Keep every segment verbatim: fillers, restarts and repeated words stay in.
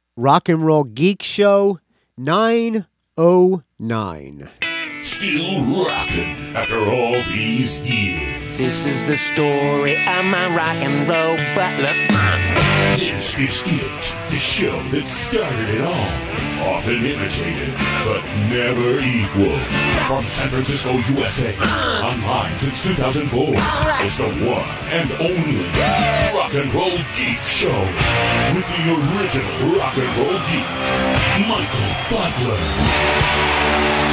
Rock and Roll Geek Show nine oh nine. Still rocking after all these years. This is the story of my rock and roll butler. This is it, the show that started it all. Often imitated, but never equal. From San Francisco, U S A, online since two thousand four. It's the one and only Rock and Roll Geek Show. With the original Rock and Roll Geek, Michael Butler.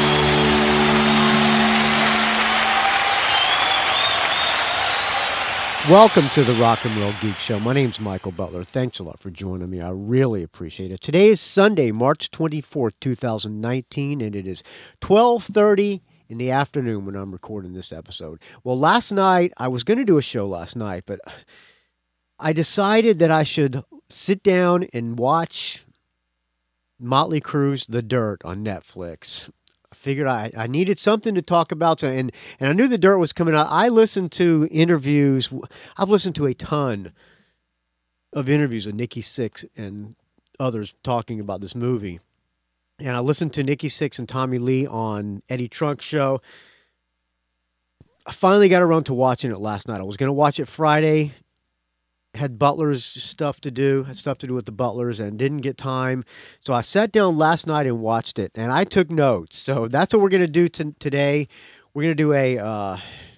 Welcome to the Rock and Roll Geek Show. My name's Michael Butler. Thanks a lot for joining me. I really appreciate it. Today is Sunday, March twenty-fourth, twenty nineteen, and it is twelve thirty in the afternoon when I'm recording this episode. Well, last night, I was going to do a show last night, but I decided that I should sit down and watch Motley Crue's The Dirt on Netflix. I figured I, I needed something to talk about, and, and I knew The Dirt was coming out. I listened to interviews. I've listened to a ton of interviews of Nikki Sixx and others talking about this movie. And I listened to Nikki Sixx and Tommy Lee on Eddie Trunk's show. I finally got around to watching it last night. I was going to watch it Friday. Had Butlers stuff to do, had stuff to do with the Butlers, and didn't get time. So I sat down last night and watched it, and I took notes. So that's what we're going to do t- today. We're going to do a uh,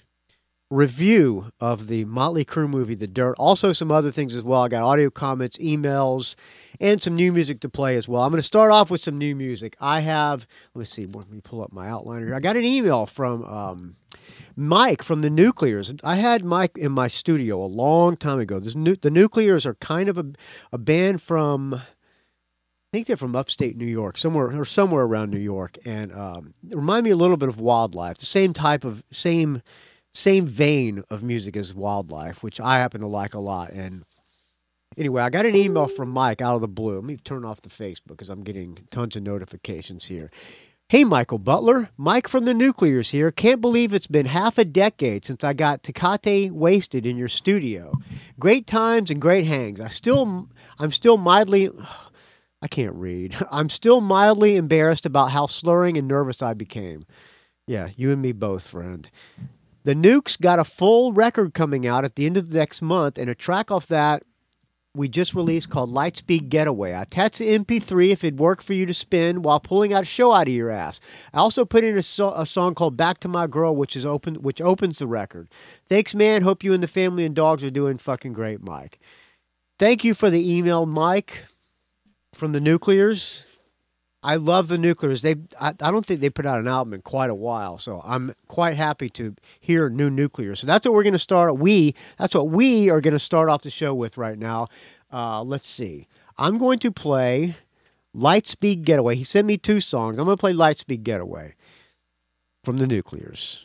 review of the Motley Crue movie, The Dirt. Also some other things as well. I got audio comments, emails, and some new music to play as well. I'm going to start off with some new music. I have, let me see, let me pull up my outliner here. I got an email from Um, Mike from the Nuclears. I had Mike in my studio a long time ago. This nu- the Nuclears are kind of a, a band from, I think they're from upstate New York, somewhere or somewhere around New York, and um, they remind me a little bit of Wildlife. The same type of same same vein of music as Wildlife, which I happen to like a lot. And anyway, I got an email from Mike out of the blue. Let me turn off the Facebook because I'm getting tons of notifications here. Hey, Michael Butler. Mike from the Nuclears here. Can't believe it's been half a decade since I got Tecate wasted in your studio. Great times and great hangs. I still, I'm still mildly, I can't read. I'm still mildly embarrassed about how slurring and nervous I became. Yeah, you and me both, friend. The Nukes got a full record coming out at the end of the next month, and a track off that we just released called Lightspeed Getaway. I attached the M P three if it'd work for you to spin while pulling out a show out of your ass. I also put in a, so- a song called Back to My Girl, which is open, which opens the record. Thanks, man. Hope you and the family and dogs are doing fucking great, Mike. Thank you for the email, Mike, from the Nuclears. I love the Nuclears. They, I, I don't think they put out an album in quite a while, so I'm quite happy to hear new Nuclears. So that's what we're going to start. We, that's what we are going to start off the show with right now. Uh, let's see. I'm going to play Lightspeed Getaway. He sent me two songs. I'm going to play Lightspeed Getaway from the Nuclears.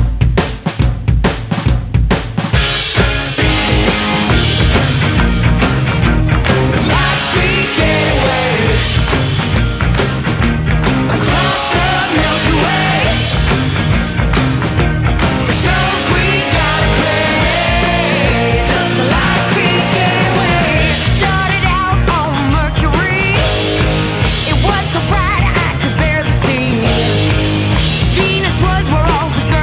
Lightspeed Getaway. It was so bright I could barely see. Venus was where all the girls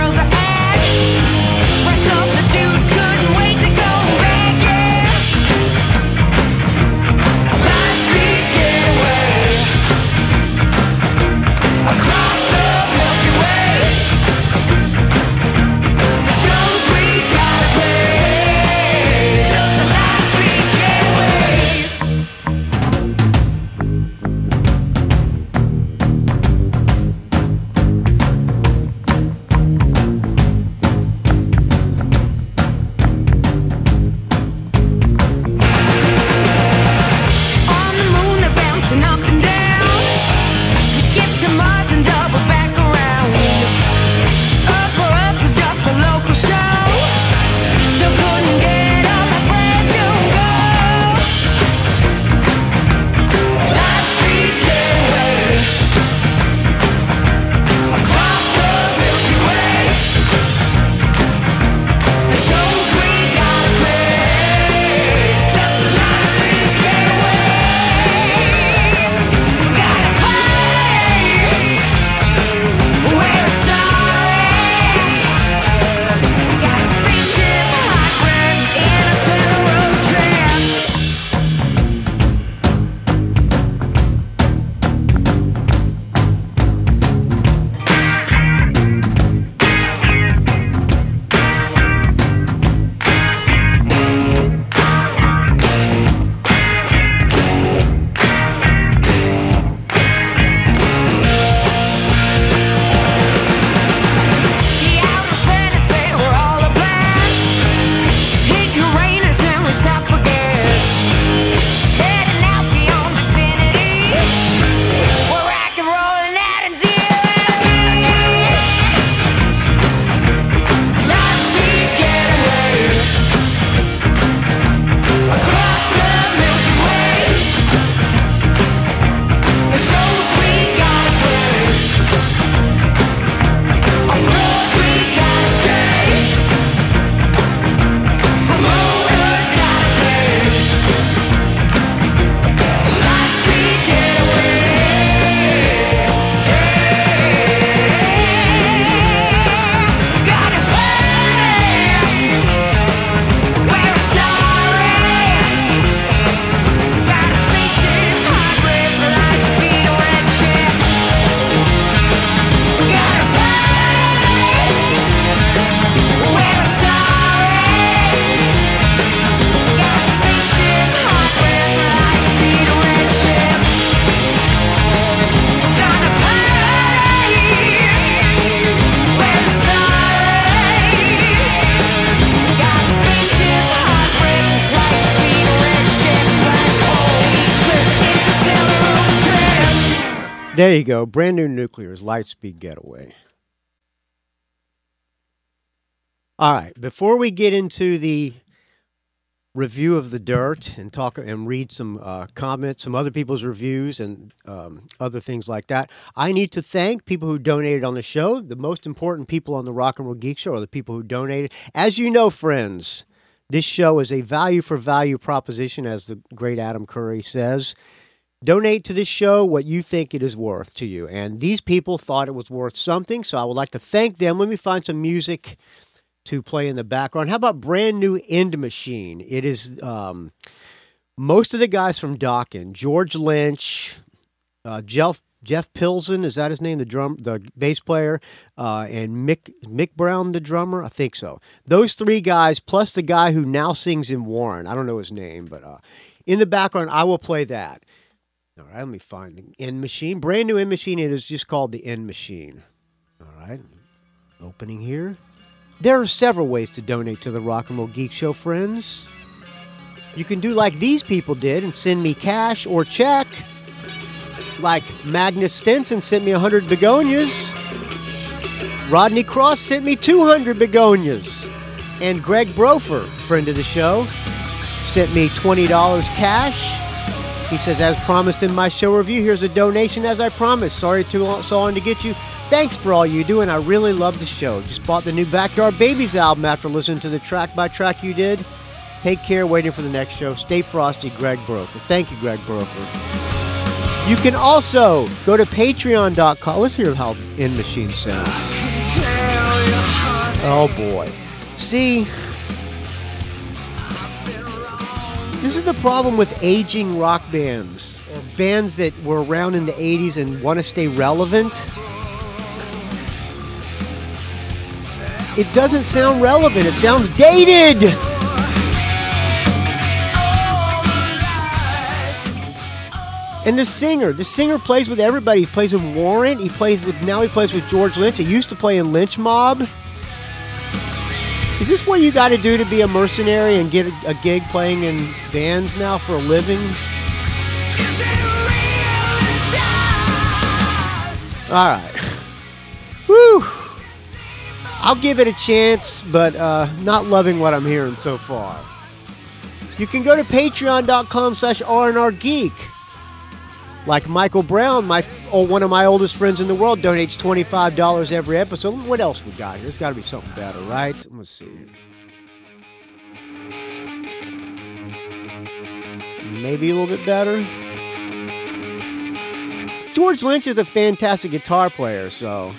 There you go. Brand New Nuclear's Lightspeed Getaway. All right. Before we get into the review of the dirt and talk and read some uh, comments, some other people's reviews and um, other things like that, I need to thank people who donated on the show. The most important people on the Rock and Roll Geek Show are the people who donated. As you know, friends, this show is a value for value proposition, as the great Adam Curry says. Donate to this show what you think it is worth to you. And these people thought it was worth something, so I would like to thank them. Let me find some music to play in the background. How about Brand New End Machine? It is um, most of the guys from Dokken, George Lynch, uh, Jeff Jeff Pilsen, is that his name? The drum, the bass player, uh, and Mick Mick Brown, the drummer. I think so. Those three guys, plus the guy who now sings in Warren. I don't know his name, but uh, in the background, I will play that. All right, let me find the End Machine. Brand New End Machine. It is just called the End Machine. All right, opening here. There are several ways to donate to the Rock and Roll Geek Show, friends. You can do like these people did and send me cash or check. Like Magnus Stenson sent me one hundred begonias. Rodney Cross sent me two hundred begonias. And Greg Brofer, friend of the show, sent me twenty dollars cash. He says, as promised in my show review, here's a donation as I promised. Sorry too long, so long to get you. Thanks for all you do, and I really love the show. Just bought the new Backyard Babies album after listening to the track by track you did. Take care, waiting for the next show. Stay frosty, Greg Brofer. Thank you, Greg Brofer. You can also go to patreon dot com. Let's hear how End Machine sounds. Oh, boy. See, this is the problem with aging rock bands, or bands that were around in the eighties and want to stay relevant. It doesn't sound relevant. It sounds dated. And the singer, the singer plays with everybody. He plays in Warrant. He plays with, now he plays with George Lynch. He used to play in Lynch Mob. Is this what you got to do to be a mercenary and get a, a gig playing in bands now for a living? All right. Woo! I'll give it a chance, but uh, not loving what I'm hearing so far. You can go to patreon dot com slash R and R Geek. Like Michael Brown, my oh, one of my oldest friends in the world, donates twenty-five dollars every episode. What else we got here? There's got to be something better, right? Let's see. Maybe a little bit better. George Lynch is a fantastic guitar player, so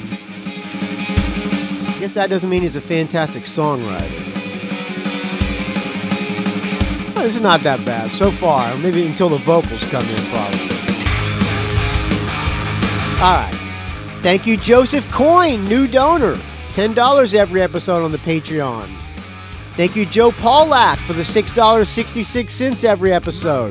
I guess that doesn't mean he's a fantastic songwriter. Well, this is not that bad so far. Maybe until the vocals come in, probably. All right. Thank you, Joseph Coyne, new donor. ten dollars every episode on the Patreon. Thank you, Joe Paulak, for the six dollars and sixty-six cents every episode.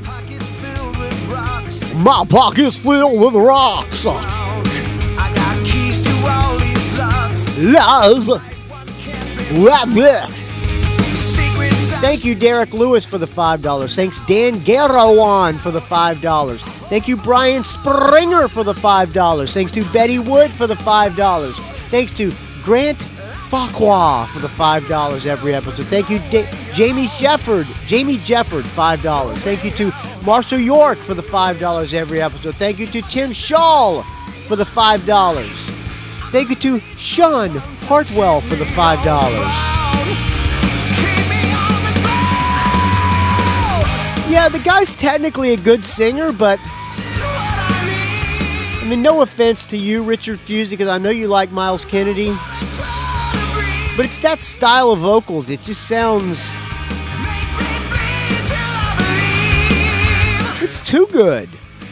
My pocket's filled with rocks. I got keys to all these locks. Love. Right there. Thank you, Derek Lewis, for the five dollars. Thanks, Dan Garawan, for the five dollars. Thank you, Brian Springer, for the five dollars. Thanks to Betty Wood for the five dollars. Thanks to Grant Fakwa for the five dollars every episode. Thank you, da- Jamie Jefford, Jamie Jefford, five dollars. Thank you to Marshall York for the five dollars every episode. Thank you to Tim Shaw for the five dollars. Thank you to Sean Hartwell for the five dollars. Yeah, the guy's technically a good singer, but I mean, no offense to you, Richard Fusey, because I know you like Miles Kennedy, but it's that style of vocals. It just sounds... It's too good.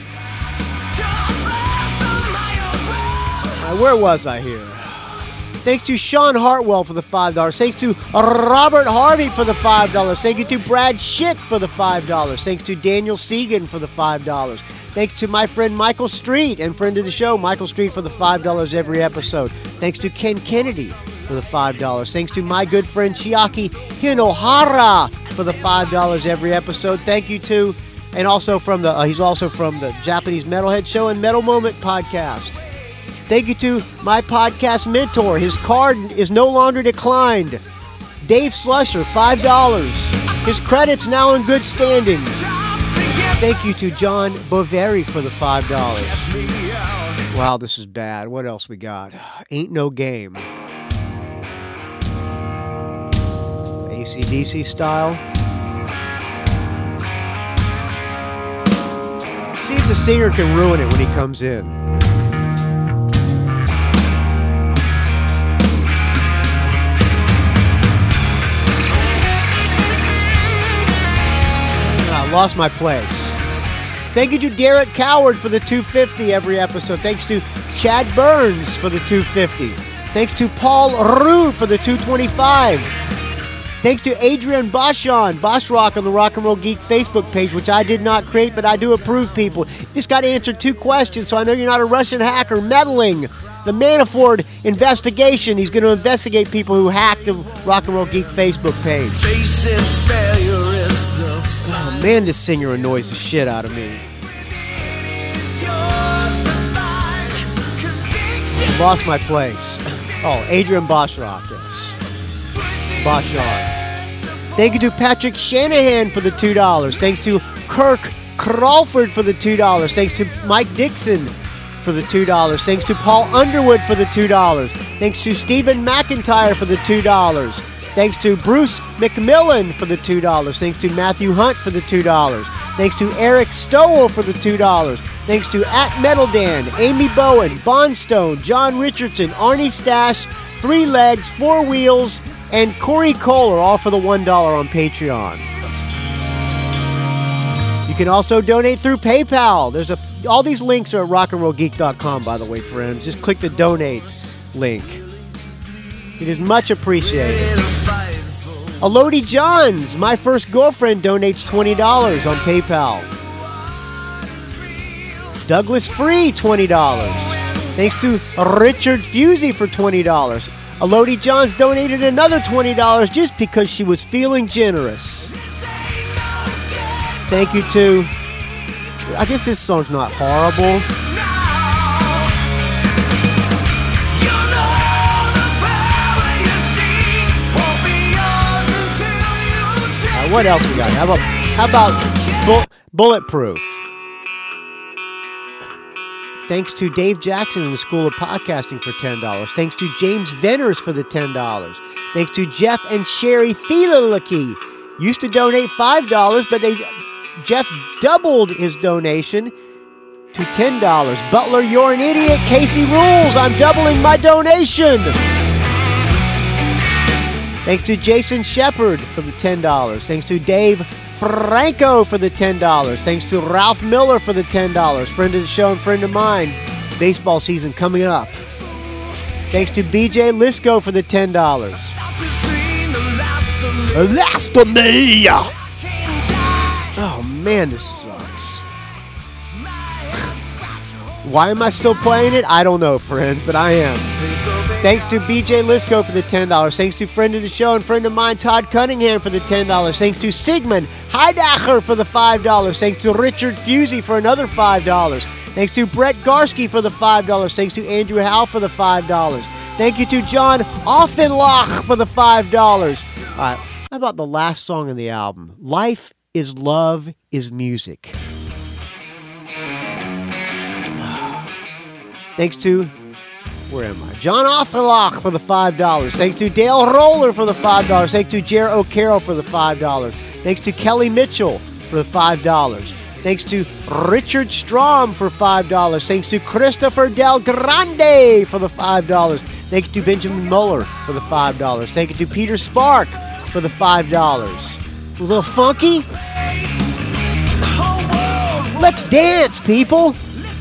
Right, where was I here? Thanks to Sean Hartwell for the five dollars. Thanks to Robert Harvey for the five dollars. Thank you to Brad Schick for the five dollars. Thanks to Daniel Segan for the five dollars. Thanks to my friend Michael Street and friend of the show, Michael Street, for the five dollars every episode. Thanks to Ken Kennedy for the five dollars. Thanks to my good friend Chiaki Hinohara for the five dollars every episode. Thank you to and also from the uh, he's also from the Japanese Metalhead Show and Metal Moment podcast. Thank you to my podcast mentor. His card is no longer declined. Dave Slusher, five dollars. His credit's now in good standing. Thank you to John Boveri for the five dollars. Wow, this is bad. What else we got? Ain't No Game. A C D C style. See if the singer can ruin it when he comes in. I lost my place. Thank you to Derek Coward for the two fifty every episode. Thanks to Chad Burns for the two fifty. Thanks to Paul Rue for the two twenty-five. Thanks to Adrian Boschon, Bosch Rock on the Rock and Roll Geek Facebook page, which I did not create, but I do approve people. You just got to answer two questions, so I know you're not a Russian hacker meddling. The Manafort investigation. He's going to investigate people who hacked the Rock and Roll Geek Facebook page. Oh, man, this singer annoys the shit out of me. Lost my place. Oh, Adrian Boschrock, yes. Boschrock. Thank you to Patrick Shanahan for the two dollars. Thanks to Kirk Crawford for the two dollars. Thanks to Mike Dixon for the two dollars. Thanks to Paul Underwood for the two dollars. Thanks to Stephen McIntyre for the two dollars. Thanks to Bruce McMillan for the two dollars. Thanks to Matthew Hunt for the two dollars. Thanks to Eric Stowell for the two dollars. Thanks to At Metal Dan, Amy Bowen, Bondstone, John Richardson, Arnie Stash, Three Legs, Four Wheels, and Corey Kohler, all for the one dollar on Patreon. You can also donate through PayPal. There's a all these links are at rock and roll geek dot com, by the way, friends. Just click the donate link. It is much appreciated. Elodie Johns, my first girlfriend, donates twenty dollars on PayPal. Douglas Free, twenty dollars. Thanks to Richard Fusey for twenty dollars. Elodie Johns donated another twenty dollars just because she was feeling generous. Thank you to... I guess this song's not horrible. Right, what else we got? How about, how about bull, Bulletproof? Thanks to Dave Jackson in the School of Podcasting for ten dollars. Thanks to James Venners for the ten dollars. Thanks to Jeff and Sherry Thielalaki. Used to donate five dollars, but they Jeff doubled his donation to ten dollars. Butler, you're an idiot. Casey rules. I'm doubling my donation. Thanks to Jason Shepard for the ten dollars. Thanks to Dave Franco for the ten dollars. Thanks to Ralph Miller for the ten dollars. Friend of the show and friend of mine. Baseball season coming up. Thanks to B J Lisco for the ten dollars. Last of me! Oh man, this sucks. Why am I still playing it? I don't know, friends, but I am. Thanks to B J Lisco for the ten dollars. Thanks to friend of the show and friend of mine, Todd Cunningham, for the ten dollars. Thanks to Sigmund Heidacher for the five dollars. Thanks to Richard Fusey for another five dollars. Thanks to Brett Garsky for the five dollars. Thanks to Andrew Howe for the five dollars. Thank you to John Offenloch for the five dollars. All right, how about the last song in the album? Life is Love is Music. Thanks to... Where am I? John Offenloch for the five dollars. Thanks to Dale Roller for the five dollars. Thanks to Jer O'Carroll for the five dollars. Thanks to Kelly Mitchell for the five dollars. Thanks to Richard Strom for five dollars. Thanks to Christopher Del Grande for the five dollars. Thanks to Benjamin Muller for the five dollars. Thank you to Peter Spark for the five dollars. A little funky? Let's dance, people!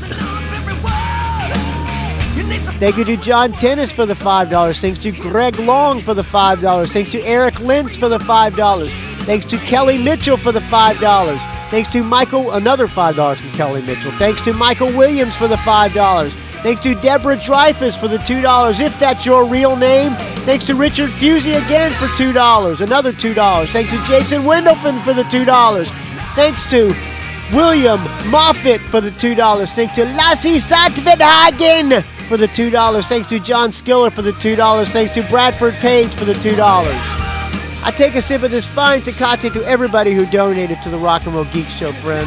Thank you to John Tennis for the five dollars. Thanks to Greg Long for the five dollars. Thanks to Eric Lentz for the five dollars. Thanks to Kelly Mitchell for the five dollars. Thanks to Michael, another five dollars from Kelly Mitchell. Thanks to Michael Williams for the five dollars. Thanks to Deborah Dreyfus for the two dollars, if that's your real name. Thanks to Richard Fusey again for two dollars, another two dollars. Thanks to Jason Wendelfen for the two dollars. Thanks to William Moffat for the two dollars. Thanks to Lassie Sattvidhagen for the two dollars. Thanks to John Skiller for the two dollars. Thanks to Bradford Page for the two dollars. I take a sip of this fine Tecate to everybody who donated to the Rock and Roll Geek Show, friends.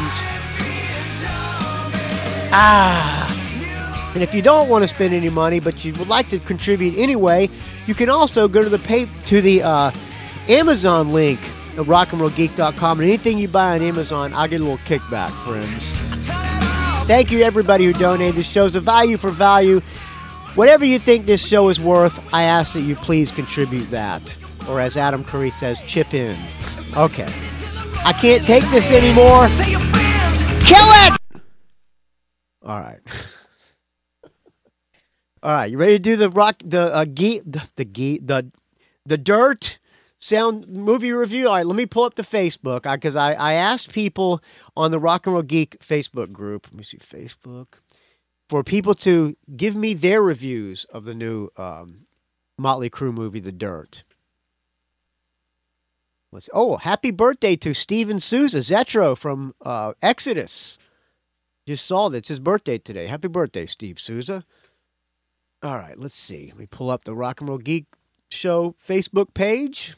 Ah. And if you don't want to spend any money, but you would like to contribute anyway, you can also go to the pay- to the uh, Amazon link at rock and roll geek dot com. And anything you buy on Amazon, I'll get a little kickback, friends. Thank you, everybody who donated. This show's a value for value. Whatever you think this show is worth, I ask that you please contribute that. Or as Adam Curry says, chip in. Okay. I can't take this anymore. Kill it! All right. All right, you ready to do the rock, the uh, geek, the the geek, the the dirt sound movie review? All right, let me pull up the Facebook because I, I asked people on the Rock and Roll Geek Facebook group. Let me see Facebook for people to give me their reviews of the new um, Motley Crue movie, The Dirt. Let's see. Oh, happy birthday to Steven Souza Zetro from uh, Exodus. Just saw that it's his birthday today. Happy birthday, Steve Souza. All right, let's see. Let me pull up the Rock and Roll Geek Show Facebook page.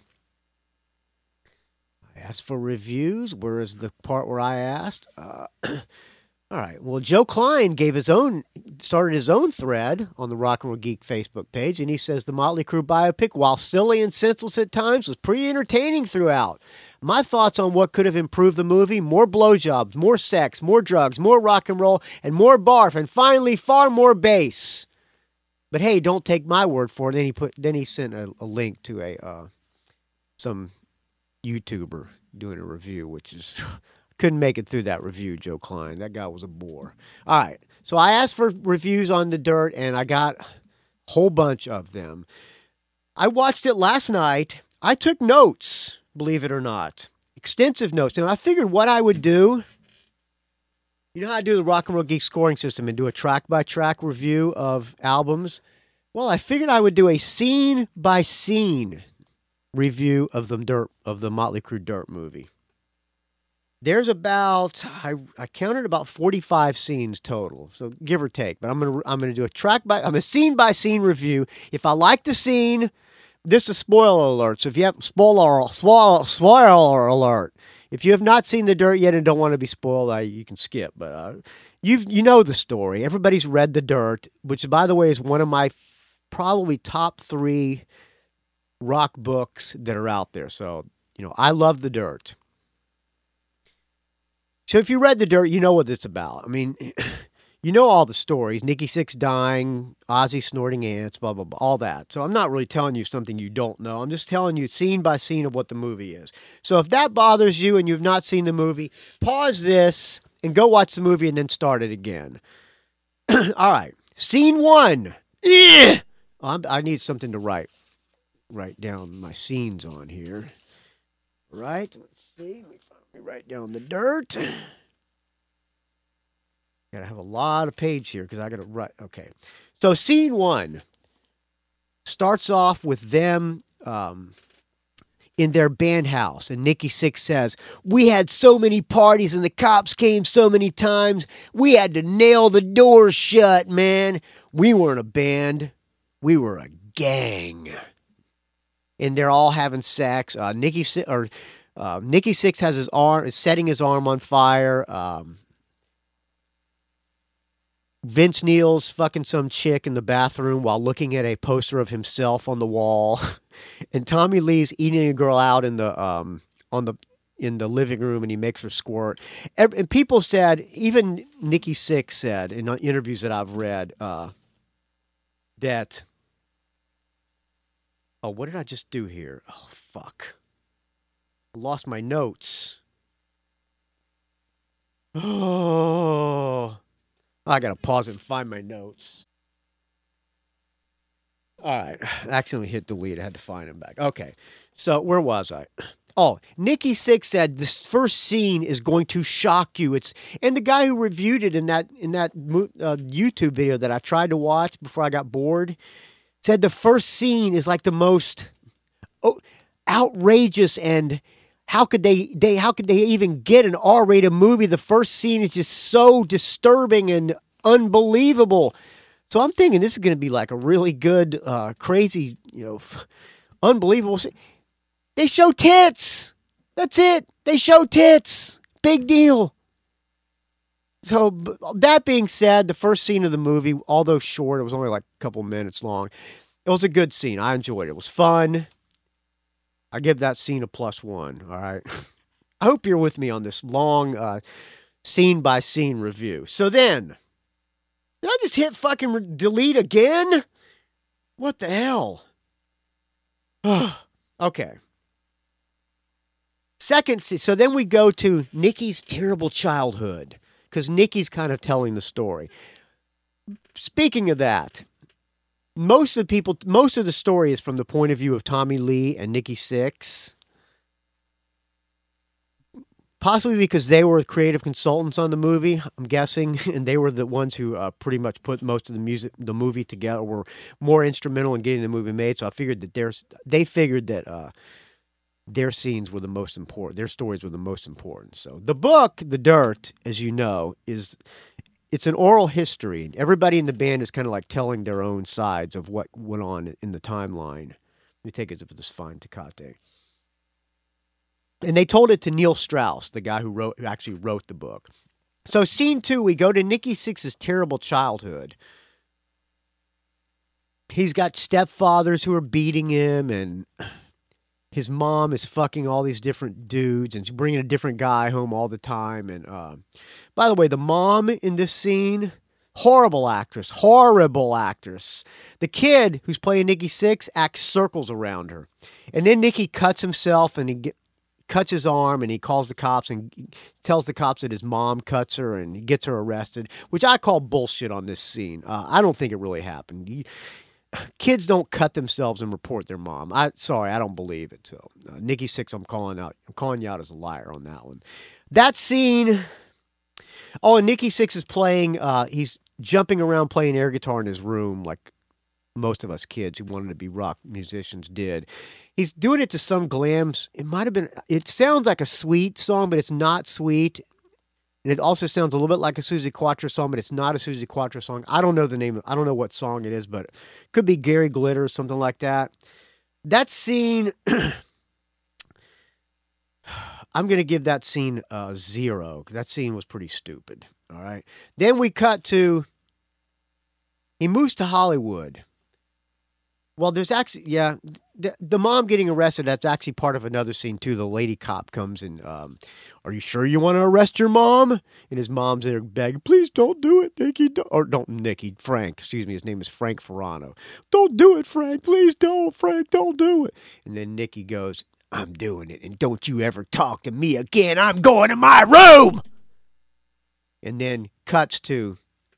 I asked for reviews. Where is the part where I asked? Uh, all right. Well, Joe Klein gave his own, started his own thread on the Rock and Roll Geek Facebook page, and he says the Motley Crue biopic, while silly and senseless at times, was pretty entertaining throughout. My thoughts on what could have improved the movie: more blowjobs, more sex, more drugs, more rock and roll, and more barf, and finally far more bass. But hey, don't take my word for it. Then he put, then he sent a, a link to a uh, some YouTuber doing a review, which is couldn't make it through that review. Joe Klein, that guy was a bore. All right, so I asked for reviews on The Dirt, and I got a whole bunch of them. I watched it last night. I took notes, believe it or not, extensive notes, and I figured what I would do. You know how I do the Rock and Roll Geek scoring system and do a track-by-track review of albums? Well, I figured I would do a scene-by-scene review of the Dirt, of the Motley Crue Dirt movie. There's about, I, I counted about forty-five scenes total, so give or take. But I'm gonna I'm gonna do a track by, I'm a scene-by-scene review. If I like the scene, this is spoiler alert. So if you have spoiler spoiler spoiler alert. If you have not seen The Dirt yet and don't want to be spoiled, I, you can skip. But uh, you've you know the story. Everybody's read The Dirt, which, by the way, is one of my f- probably top three rock books that are out there. So, you know, I love The Dirt. So if you read The Dirt, you know what it's about. I mean, you know all the stories. Nikki Sixx dying, Ozzy snorting ants, blah, blah, blah, all that. So I'm not really telling you something you don't know. I'm just telling you scene by scene of what the movie is. So if that bothers you and you've not seen the movie, pause this and go watch the movie and then start it again. All right. Scene one. Oh, I'm, I need something to write. Write down my scenes on here. Right. Let's see. Let me, let me write down The Dirt. Gotta have a lot of page here because I gotta write. Okay, so scene one starts off with them um, in their band house, and Nikki Sixx says, "We had so many parties, and the cops came so many times. We had to nail the doors shut, man. We weren't a band, we were a gang." And they're all having sex. Uh, Nikki or uh, Nikki Sixx has his arm is setting his arm on fire. Um, Vince Neil's fucking some chick in the bathroom while looking at a poster of himself on the wall, and Tommy Lee's eating a girl out in the um on the in the living room, and he makes her squirt. And people said, even Nikki Sixx said in interviews that I've read, uh, that. Oh, what did I just do here? Oh fuck! I lost my notes. Oh. I gotta pause it and find my notes. All right. I accidentally hit delete. I had to find them back. Okay. So where was I? Oh, Nikki Sixx said this first scene is going to shock you. It's and the guy who reviewed it in that in that uh, YouTube video that I tried to watch before I got bored said the first scene is like the most oh, outrageous and how could they, they how could they even get an R-rated movie? The first scene is just so disturbing and unbelievable. So I'm thinking this is going to be like a really good, uh, crazy, you know, f- unbelievable. scene. They show tits. That's it. They show tits. Big deal. So b- that being said, the first scene of the movie, although short, it was only like a couple minutes long. It was a good scene. I enjoyed it. It was fun. I give that scene a plus one. All right. I hope you're with me on this long uh, scene by scene review. So then, did I just hit fucking re- delete again? What the hell? Okay. Second scene. So then we go to Nikki's terrible childhood because Nikki's kind of telling the story. Speaking of that, most of the people, most of the story is from the point of view of Tommy Lee and Nikki Sixx. Possibly because they were creative consultants on the movie, I'm guessing, and they were the ones who uh, pretty much put most of the music, the movie together, were more instrumental in getting the movie made. So I figured that there's, they figured that uh, their scenes were the most important, their stories were the most important. So the book, The Dirt, as you know, is it's an oral history. Everybody in the band is kind of like telling their own sides of what went on in the timeline. Let me take it with this fine Tecate. And they told it to Neil Strauss, the guy who wrote, who actually wrote the book. So scene two, we go to Nikki Sixx's terrible childhood. He's got stepfathers who are beating him, and his mom is fucking all these different dudes, and she's bringing a different guy home all the time. And uh, by the way, the mom in this scene, horrible actress, horrible actress. The kid who's playing Nikki Sixx acts circles around her. And then Nikki cuts himself, and he get, cuts his arm, and he calls the cops and tells the cops that his mom cuts her, and he gets her arrested, which I call bullshit on this scene. Uh, I don't think it really happened. You, kids don't cut themselves and report their mom. I sorry, I don't believe it. So uh, Nikki Sixx, I'm calling out. I'm calling you out as a liar on that one. That scene. Oh, and Nikki Sixx is playing. Uh, he's jumping around playing air guitar in his room, like most of us kids who wanted to be rock musicians did. He's doing it to some glams. It might have been, it sounds like a Sweet song, but it's not Sweet. And it also sounds a little bit like a Suzi Quatro song, but it's not a Suzi Quatro song. I don't know the name. I don't know what song it is, but it could be Gary Glitter or something like that. That scene, I'm going to give that scene a zero, because that scene was pretty stupid. All right. Then we cut to, he moves to Hollywood. Well, there's actually, yeah, the, the mom getting arrested, that's actually part of another scene, too. The lady cop comes and, um, are you sure you want to arrest your mom? And his mom's there begging, please don't do it, Nikki. Don't. Or don't, Nikki, Frank, excuse me, his name is Frank Ferrano. Don't do it, Frank, please don't, Frank, don't do it. And then Nikki goes, I'm doing it, and don't you ever talk to me again. I'm going to my room. And then cuts to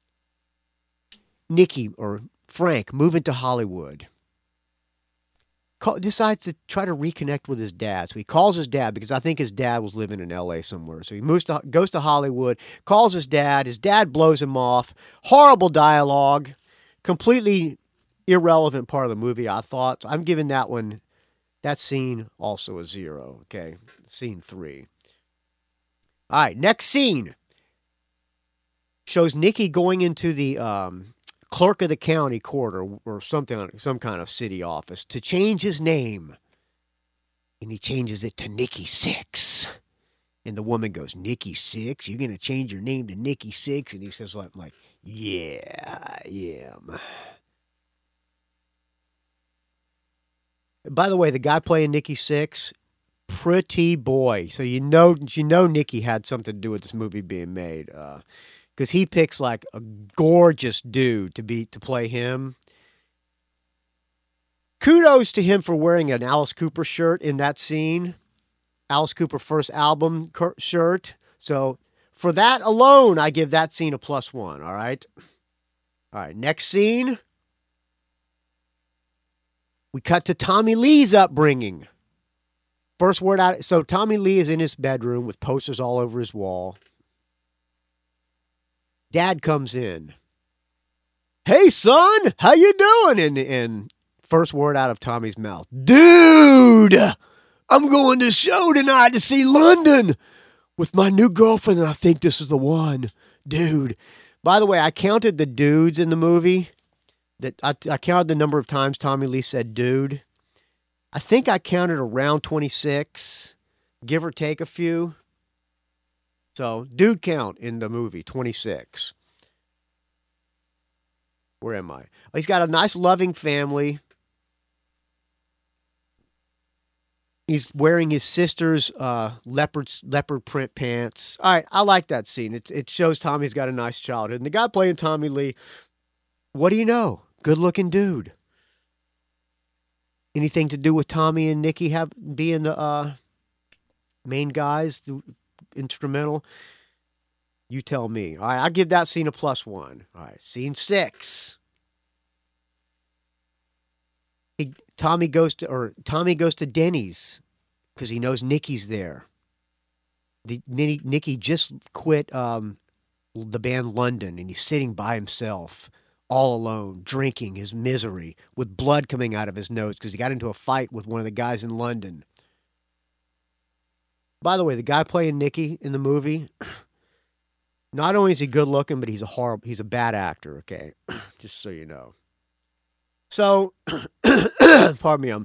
Nikki, or Frank, moving to Hollywood. Call, decides to try to reconnect with his dad. So he calls his dad, because I think his dad was living in L A somewhere. So he moves to, goes to Hollywood, calls his dad. His dad blows him off. Horrible dialogue. Completely irrelevant part of the movie, I thought. So I'm giving that one, that scene, also a zero. Okay, scene three. All right, next scene shows Nikki going into the um, clerk of the county court, or, or something, some kind of city office, to change his name. And he changes it to Nikki Sixx. And the woman goes, Nikki Sixx? You're going to change your name to Nikki Sixx? And he says, like, like, yeah, I am. By the way, the guy playing Nikki Sixx, pretty boy. So you know, you know Nikki had something to do with this movie being made. Uh, Because he picks like a gorgeous dude to be to play him. Kudos to him for wearing an Alice Cooper shirt in that scene. Alice Cooper first album shirt. So for that alone, I give that scene a plus one. All right. All right. Next scene. We cut to Tommy Lee's upbringing. First word out. So Tommy Lee is in his bedroom with posters all over his wall. Dad comes in. Hey, son, how you doing? And, and first word out of Tommy's mouth, dude, I'm going to the show tonight to see London with my new girlfriend, and I think this is the one. Dude. By the way, I counted the dudes in the movie. That I, I counted the number of times Tommy Lee said dude. I think I counted around twenty-six, give or take a few. So, dude count in the movie, twenty-six. Where am I? Oh, he's got a nice, loving family. He's wearing his sister's uh, leopard leopard print pants. All right, I like that scene. It, it shows Tommy's got a nice childhood. And the guy playing Tommy Lee, what do you know? Good-looking dude. Anything to do with Tommy and Nikki have being the uh, main guys, the instrumental? You tell me. All right, I give that scene a plus one. All right, scene six. He, Tommy goes to or Tommy goes to Denny's because he knows Nikki's there. The, Nikki just quit um, the band London, and he's sitting by himself, all alone, drinking his misery, with blood coming out of his nose because he got into a fight with one of the guys in London. By the way, the guy playing Nicky in the movie, not only is he good looking, but he's a horrible, he's a bad actor, okay? Just so you know. So, pardon me, I'm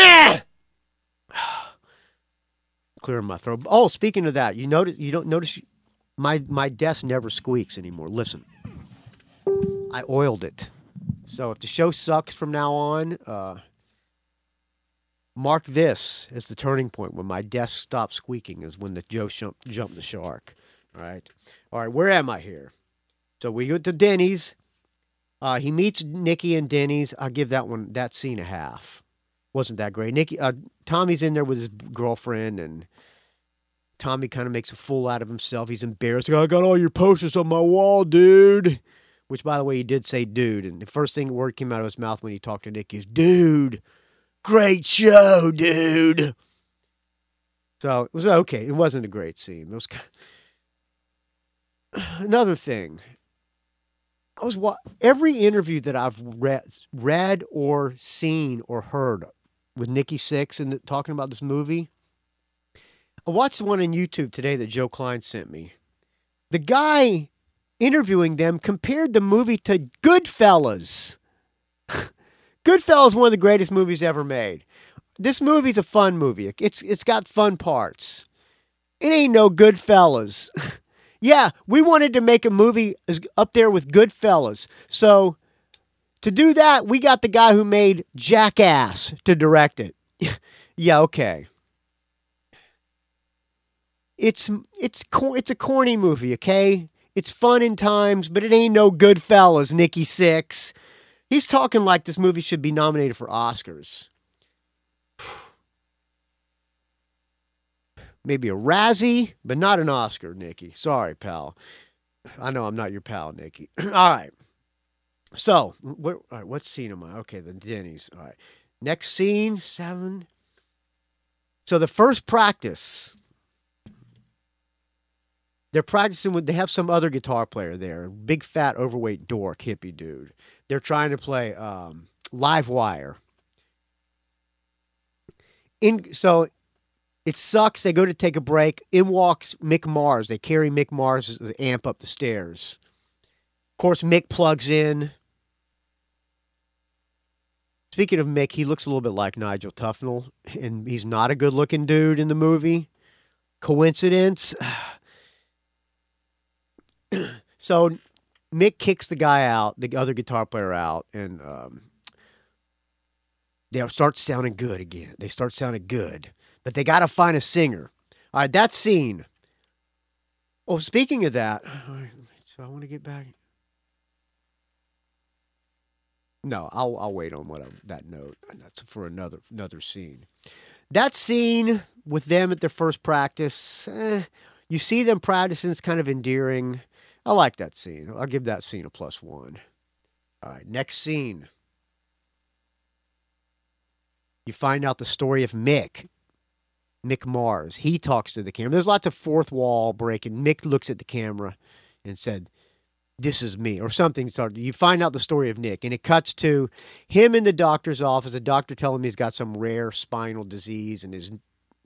clearing my throat. Oh, speaking of that, you notice you don't notice my my desk never squeaks anymore. Listen, I oiled it, so if the show sucks from now on, uh, mark this as the turning point when my desk stops squeaking. Is when the Joe jump, jumped the shark. All right, all right. Where am I here? So we go to Denny's. Uh, he meets Nikki and Denny's. I'll give that one, that scene a half. Wasn't that great. Nikki, uh, Tommy's in there with his girlfriend, and Tommy kind of makes a fool out of himself. He's embarrassed. I got all your posters on my wall, dude. Which, by the way, he did say dude. And the first thing word came out of his mouth when he talked to Nikki is, dude, great show, dude. So it was okay. It wasn't a great scene. It was kind of... Another thing. I was wa- every interview that I've read, read or seen or heard with Nikki Sixx and talking about this movie. I watched one on YouTube today that Joe Klein sent me. The guy interviewing them compared the movie to Goodfellas. Goodfellas is one of the greatest movies ever made. This movie's a fun movie. It's it's got fun parts. It ain't no Goodfellas. Yeah, we wanted to make a movie up there with Goodfellas. So to do that, we got the guy who made Jackass to direct it. Yeah, okay. It's it's it's a corny movie, okay? It's fun in times, but it ain't no Goodfellas, Nikki Sixx. He's talking like this movie should be nominated for Oscars. Maybe a Razzie, but not an Oscar, Nikki. Sorry, pal. I know I'm not your pal, Nikki. All right. So, what, all right, what scene am I? Okay, the Denny's. All right. Next scene, seven. So the first practice, they're practicing with, they have some other guitar player there, big, fat, overweight dork, hippie dude. They're trying to play um, Live Wire. In So... It sucks. They go to take a break. In walks Mick Mars. They carry Mick Mars' amp up the stairs. Of course, Mick plugs in. Speaking of Mick, he looks a little bit like Nigel Tufnell, and he's not a good-looking dude in the movie. Coincidence? So Mick kicks the guy out, the other guitar player out, and um, they start sounding good again. They start sounding good. But they got to find a singer. All right, that scene. Oh, speaking of that, so I want to get back. No, I'll I'll wait on what I, that note. That's for another another scene. That scene with them at their first practice. Eh, you see them practicing. It's kind of endearing. I like that scene. I'll give that scene a plus one. All right, next scene. You find out the story of Mick. Mick Mars. He talks to the camera. There's lots of fourth wall breaking. Mick looks at the camera and said, "This is me," or something. Started. You find out the story of Nick, and it cuts to him in the doctor's office. The doctor telling him he's got some rare spinal disease, and his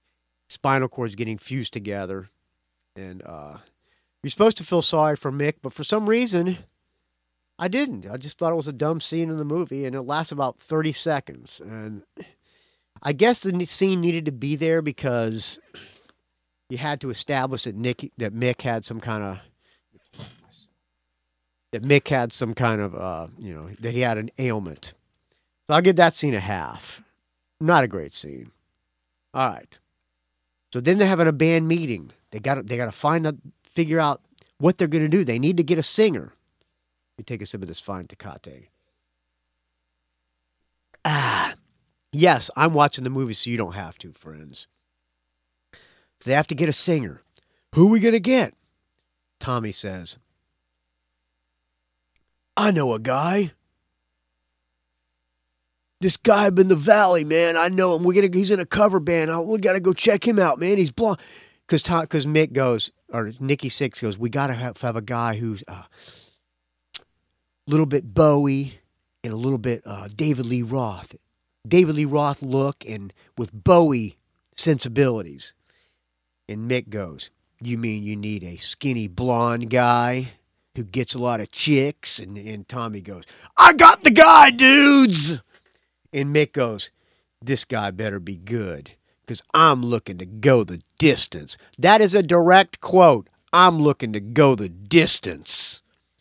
spinal cord's getting fused together. And uh, you're supposed to feel sorry for Mick, but for some reason, I didn't. I just thought it was a dumb scene in the movie, and it lasts about thirty seconds. And I guess the scene needed to be there because you had to establish that Nick, that Mick had some kind of that Mick had some kind of uh, you know, that he had an ailment. So I'll give that scene a half. Not a great scene. All right. So then they're having a band meeting. They got they got to find out, figure out what they're going to do. They need to get a singer. Let me take a sip of this fine Tecate. Ah, yes, I'm watching the movie, so you don't have to, friends. So they have to get a singer. Who are we going to get? Tommy says, I know a guy. This guy up in the valley, man. I know him. We're gonna. He's in a cover band. I, we got to go check him out, man. He's blonde. Because because Mick goes, or Nikki Sixx goes, we got to have, have a guy who's a uh, little bit Bowie and a little bit uh, David Lee Roth. David Lee Roth look and with Bowie sensibilities. And Mick goes, you mean you need a skinny blonde guy who gets a lot of chicks? And, and Tommy goes, I got the guy, dudes! And Mick goes, this guy better be good because I'm looking to go the distance. That is a direct quote. I'm looking to go the distance.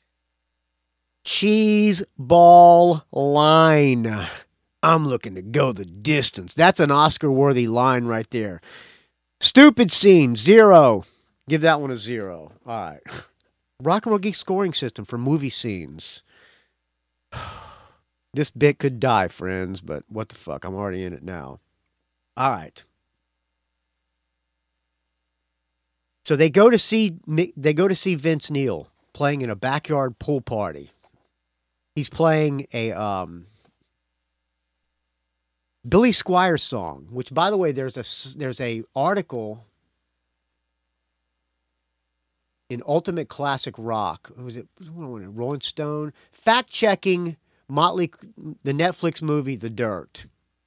Cheese ball line. I'm looking to go the distance. That's an Oscar-worthy line right there. Stupid scene, zero. Give that one a zero. All right. Rock and Roll Geek scoring system for movie scenes. This bit could die, friends, but what the fuck? I'm already in it now. All right. So they go to see they go to see Vince Neil playing in a backyard pool party. He's playing a um, Billy Squier song, which, by the way, there's a there's a article in Ultimate Classic Rock. Was it Rolling Stone? Fact checking Motley, the Netflix movie The Dirt,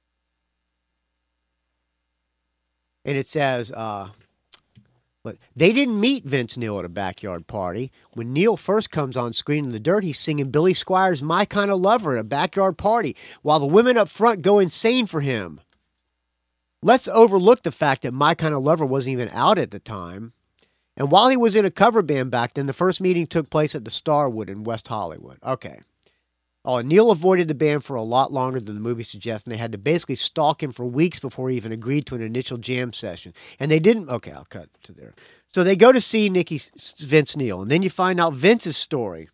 and it says, uh, but they didn't meet Vince Neil at a backyard party. When Neil first comes on screen in The Dirt, he's singing Billy Squier's "My Kind of Lover" at a backyard party, while the women up front go insane for him. Let's overlook the fact that "My Kind of Lover" wasn't even out at the time. And while he was in a cover band back then, the first meeting took place at the Starwood in West Hollywood. Okay. Oh, and Neil avoided the band for a lot longer than the movie suggests, and they had to basically stalk him for weeks before he even agreed to an initial jam session. And they didn't... Okay, I'll cut to there. So they go to see Nicky, Vince Neil, and then you find out Vince's story.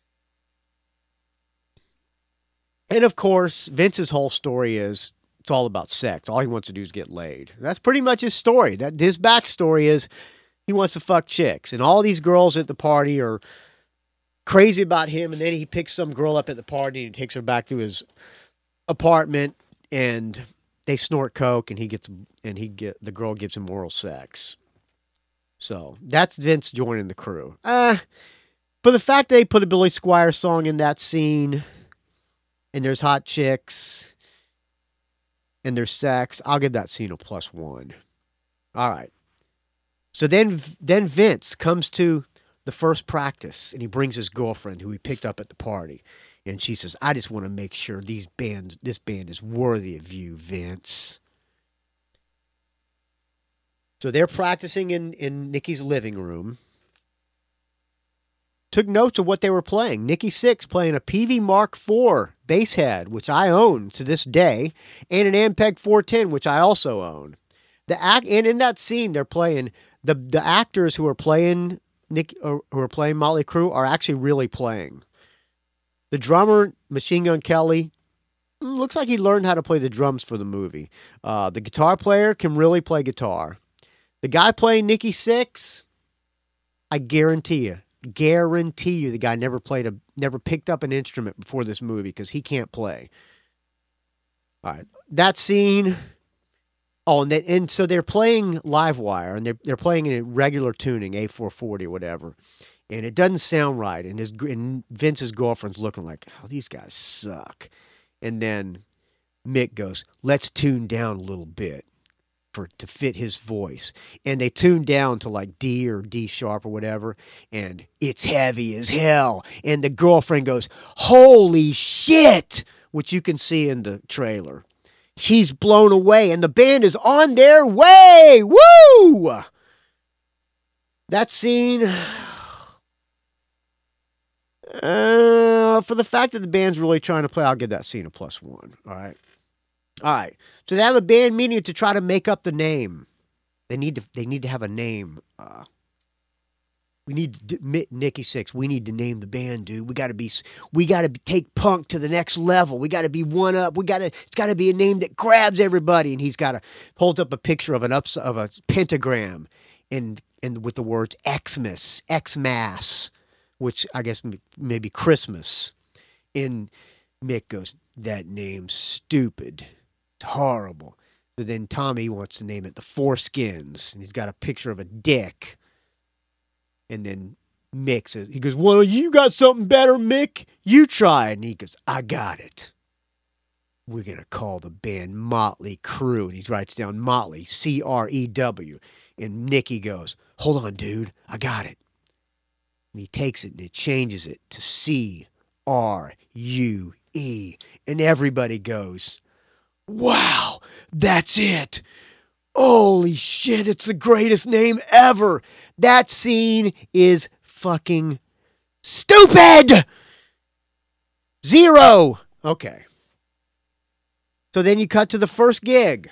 And, of course, Vince's whole story is it's all about sex. All he wants to do is get laid. That's pretty much his story. That his backstory is he wants to fuck chicks. And all these girls at the party are crazy about him, and then he picks some girl up at the party and takes her back to his apartment, and they snort coke, and he gets and he get the girl gives him oral sex. So that's Vince joining the crew. Uh for the fact they put a Billy Squier song in that scene, and there's hot chicks, and there's sex, I'll give that scene a plus one. All right. So then, then Vince comes to the first practice, and he brings his girlfriend, who he picked up at the party, and she says, "I just want to make sure these bands, this band is worthy of you, Vince." So they're practicing in, in Nicky's living room. Took notes of what they were playing. Nikki Sixx playing a P V Mark four bass head, which I own to this day, and an Ampeg four ten, which I also own. The act, and in that scene, they're playing the the actors who are playing Nick, who are playing Motley Crue are actually really playing. The drummer, Machine Gun Kelly, looks like he learned how to play the drums for the movie. Uh, the guitar player can really play guitar. The guy playing Nikki Sixx, I guarantee you, guarantee you, the guy never played a, never picked up an instrument before this movie because he can't play. All right, that scene. Oh, and, they, and so they're playing Livewire, and they're, they're playing in a regular tuning, A four forty or whatever, and it doesn't sound right, and, his, and Vince's girlfriend's looking like, oh, these guys suck. And then Mick goes, let's tune down a little bit. for to fit his voice. And they tuned down to like D or D sharp or whatever, and it's heavy as hell. And the girlfriend goes, "Holy shit," which you can see in the trailer. She's blown away, and the band is on their way. Woo! That scene, uh, for the fact that the band's really trying to play, I'll give that scene a plus one. All right. All right. So they have a band meeting to try to make up the name. They need to. They need to have a name. Uh, we need to, Nikki Sixx. We need to name the band, dude. We got to be. We got to take punk to the next level. We got to be one up. We got to. It's got to be a name that grabs everybody. And he's got to hold up a picture of an ups of a pentagram, and and with the words Xmas, Xmas, which I guess maybe Christmas. And Mick goes, "That name's stupid. It's horrible." So then Tommy wants to name it the Foreskins, and he's got a picture of a dick. And then Mick says, he goes, "Well, you got something better, Mick? You try it." And he goes, "I got it. We're going to call the band Motley Crue." And he writes down Motley, C R E W. And Nicky goes, "Hold on, dude. I got it." And he takes it and it changes it to C R U E. And everybody goes, "Wow, that's it. Holy shit, it's the greatest name ever." That scene is fucking stupid. Zero. Okay. So then you cut to the first gig.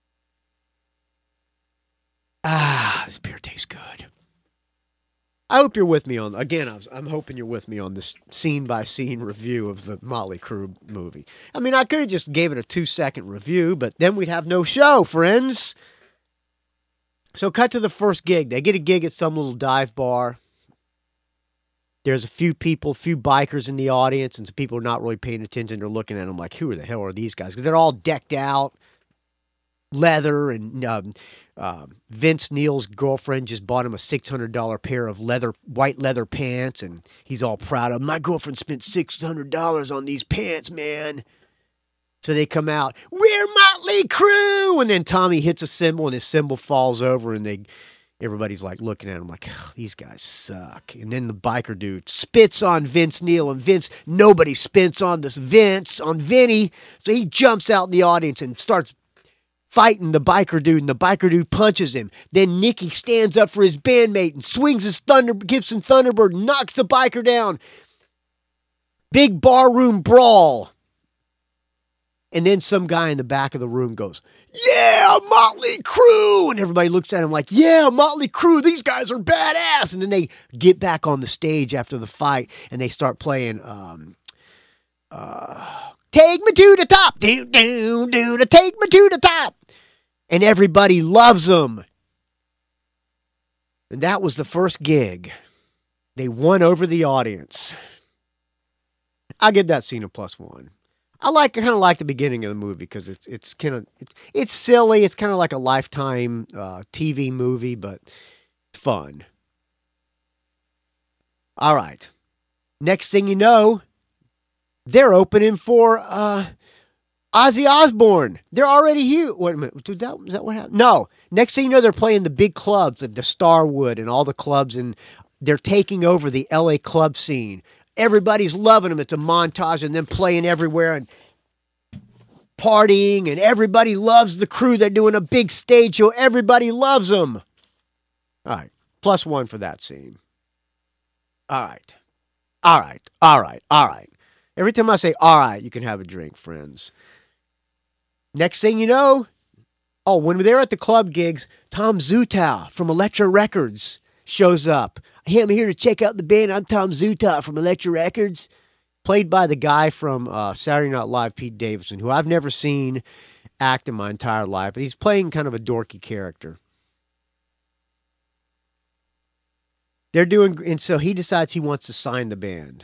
Ah, this beer tastes good. I hope you're with me on, again, I was, I'm hoping you're with me on this scene-by-scene review of the Motley Crue movie. I mean, I could have just gave it a two-second review, but then we'd have no show, friends. So cut to the first gig. They get a gig at some little dive bar. There's a few people, a few bikers in the audience, and some people are not really paying attention. They're looking at them like, who the hell are these guys? Because they're all decked out, leather, and um, uh, Vince Neil's girlfriend just bought him a six hundred dollars pair of leather, white leather pants, and he's all proud of them. "My girlfriend spent six hundred dollars on these pants, man." So they come out, "We're Motley Crue!" And then Tommy hits a cymbal, and his cymbal falls over, and they, everybody's like looking at him like, these guys suck. And then the biker dude spits on Vince Neil, and Vince, nobody spits on this Vince, on Vinny. So he jumps out in the audience and starts fighting the biker dude, and the biker dude punches him. Then Nicky stands up for his bandmate and swings his Thunder Gibson Thunderbird and knocks the biker down. Big barroom brawl. And then some guy in the back of the room goes, "Yeah, Motley Crue!" And everybody looks at him like, "Yeah, Motley Crue, these guys are badass!" And then they get back on the stage after the fight, and they start playing, um, uh, "Take Me to the Top, do, do, do, to take me to the top." And everybody loves them. And that was the first gig. They won over the audience. I'll give that scene a plus one. I like kind of like the beginning of the movie because it's it's kind of it's, it's silly. It's kind of like a Lifetime uh, T V movie, but fun. All right. Next thing you know, they're opening for uh, Ozzy Osbourne. They're already here. Wait a minute. Did that, is that what happened? No. Next thing you know, they're playing the big clubs, the Starwood and all the clubs, and they're taking over the L A club scene. Everybody's loving them. It's a montage of them playing everywhere and partying, and everybody loves the Crue. They're doing a big stage show. Everybody loves them. All right. Plus one for that scene. All right. All right. All right. All right. Every time I say, all right, you can have a drink, friends. Next thing you know, oh, when they're at the club gigs, Tom Zutaut from Elektra Records shows up. "Hey, I'm here to check out the band. I'm Tom Zutaut from Elektra Records." Played by the guy from uh, Saturday Night Live, Pete Davidson, who I've never seen act in my entire life, but he's playing kind of a dorky character. They're doing, and so he decides he wants to sign the band.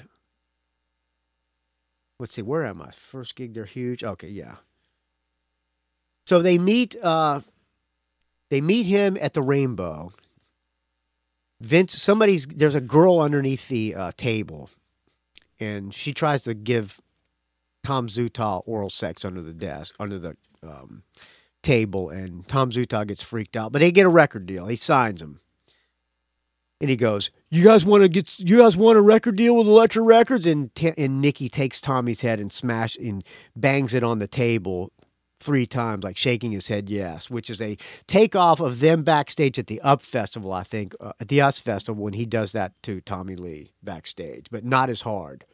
Let's see, where am I? First gig, they're huge. Okay, yeah. So they meet, uh, they meet him at the Rainbow. Vince, somebody's, there's a girl underneath the uh, table, and she tries to give Tom Zutaut oral sex under the desk, under the um, table, and Tom Zutaw gets freaked out. But they get a record deal. He signs them. And he goes, "You guys want to get? You guys want a record deal with Elektra Records?" And t- and Nicky takes Tommy's head and smash and bangs it on the table three times, like shaking his head yes, which is a takeoff of them backstage at the Up Festival, I think, uh, at the Us Festival when he does that to Tommy Lee backstage, but not as hard.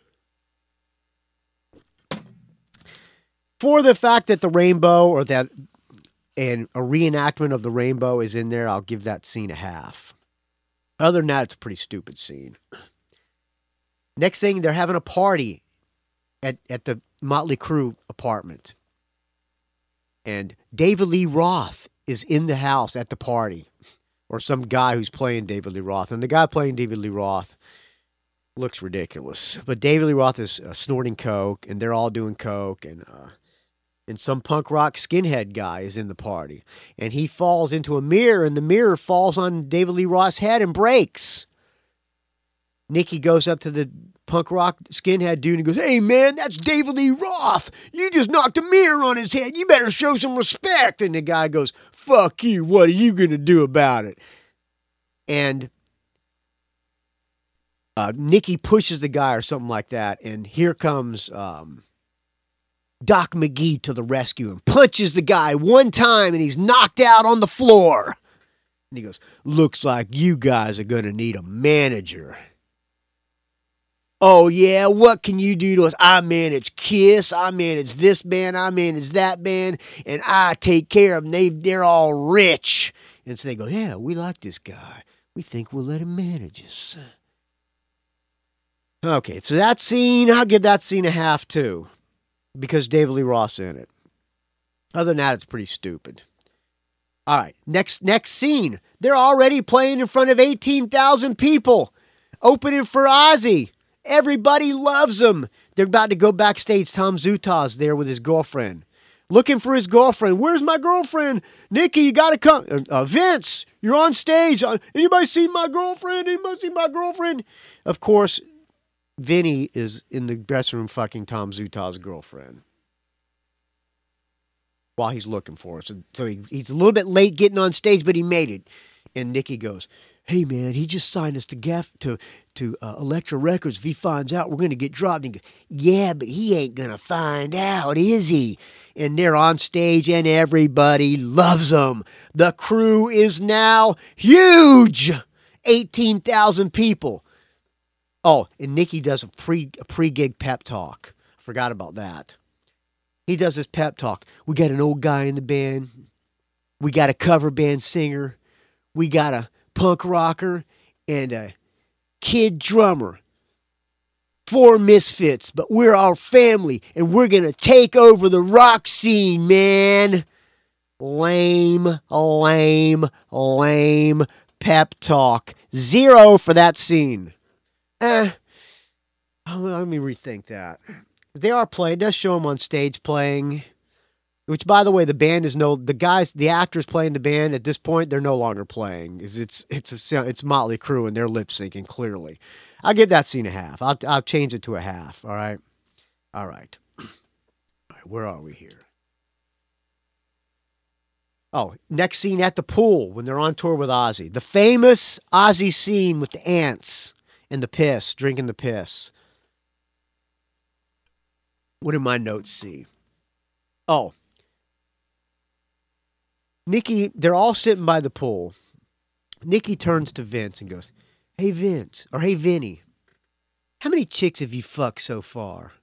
For the fact that the rainbow or that and a reenactment of the rainbow is in there, I'll give that scene a half. Other than that, it's a pretty stupid scene. Next thing, they're having a party at, at the Motley Crue apartment. And David Lee Roth is in the house at the party. Or some guy who's playing David Lee Roth. And the guy playing David Lee Roth looks ridiculous. But David Lee Roth is uh, snorting coke, and they're all doing coke. And uh, and some punk rock skinhead guy is in the party. And he falls into a mirror, and the mirror falls on David Lee Roth's head and breaks. Nicky goes up to the punk rock skinhead dude and goes, "Hey, man, that's David Lee Roth. You just knocked a mirror on his head. You better show some respect." And the guy goes, "Fuck you. What are you going to do about it?" And uh, Nicky pushes the guy or something like that. And here comes um, Doc McGee to the rescue and punches the guy one time, and he's knocked out on the floor. And he goes, "Looks like you guys are going to need a manager." "Oh, yeah, what can you do to us?" "I manage Kiss, I manage this band, I manage that band, and I take care of them. They, they're all rich." And so they go, "Yeah, we like this guy. We think we'll let him manage us." Okay, so that scene, I'll give that scene a half, too, because David Lee Roth's in it. Other than that, it's pretty stupid. All right, next next scene. They're already playing in front of eighteen thousand people, opening for Ozzy. Everybody loves him. They're about to go backstage. Tom Zutaw's there with his girlfriend, looking for his girlfriend. "Where's my girlfriend? Nicky, you got to come." Uh, "Vince, you're on stage. Uh, anybody seen my girlfriend? Anybody seen my girlfriend?" Of course, Vinny is in the dressing room fucking Tom Zutaw's girlfriend while he's looking for her. So, so he, he's a little bit late getting on stage, but he made it. And Nicky goes, "Hey, man, he just signed us to Gaff to to uh, Elektra Records. If he finds out, we're going to get dropped." And he goes, "Yeah, but he ain't going to find out, is he?" And they're on stage, and everybody loves them. The crew is now huge. eighteen thousand people. Oh, and Nicky does a pre a pre-gig pep talk. Forgot about that. He does his pep talk. "We got an old guy in the band. We got a cover band singer. We got a punk rocker and a kid drummer. Four misfits, but we're our family, and we're going to take over the rock scene, man." Lame, lame, lame pep talk. Zero for that scene. Eh, let me rethink that. They are playing. It does show them on stage playing. Which, by the way, the band is no the guys, the actors playing the band at this point. They're no longer playing. It's it's it's, a, it's Motley Crue, and they're lip syncing clearly. I'll give that scene a half. I'll I'll change it to a half. All right, all right, all right. Where are we here? Oh, next scene at the pool when they're on tour with Ozzy. The famous Ozzy scene with the ants and the piss, drinking the piss. What do my notes see? Oh. Nicky, they're all sitting by the pool. Nicky turns to Vince and goes, "Hey, Vince," or "Hey, Vinny, how many chicks have you fucked so far?"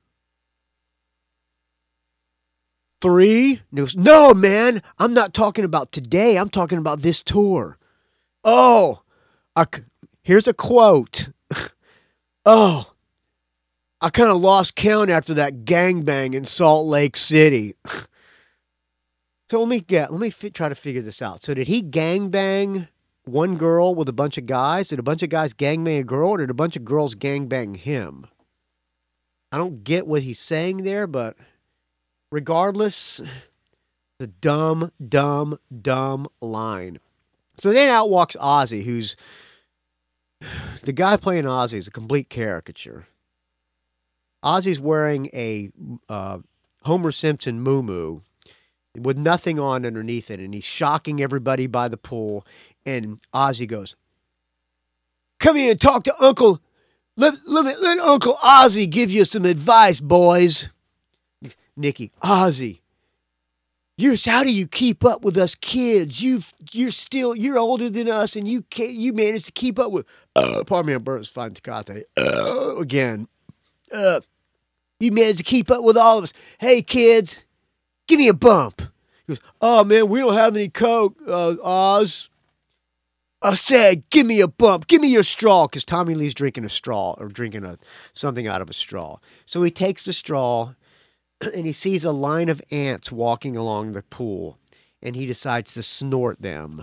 "Three?" And he goes, "No, man, I'm not talking about today. I'm talking about this tour." "Oh, I, here's a quote. Oh, I kind of lost count after that gangbang in Salt Lake City." So let me get, let me fi- try to figure this out. So did he gangbang one girl with a bunch of guys? Did a bunch of guys gangbang a girl, or did a bunch of girls gangbang him? I don't get what he's saying there, but regardless, the dumb, dumb, dumb line. So then out walks Ozzy, who's the guy playing Ozzy is a complete caricature. Ozzy's wearing a uh, Homer Simpson muumuu. with nothing on underneath it, and he's shocking everybody by the pool. And Ozzy goes, "Come here and talk to Uncle. Let, let, me, let Uncle Ozzy give you some advice, boys." Nicky, "Ozzy, you're, how do you keep up with us kids? You've, you're still, you're older than us, and you can't, you managed to keep up with, uh, pardon me, I'm Burns Fine Tecate, uh, again, uh, you managed to keep up with all of us. Hey, kids, give me a bump." He goes, "Oh, man, we don't have any Coke, uh, Oz." "I said, give me a bump. Give me your straw," because Tommy Lee's drinking a straw or drinking a something out of a straw. So he takes the straw, and he sees a line of ants walking along the pool, and he decides to snort them.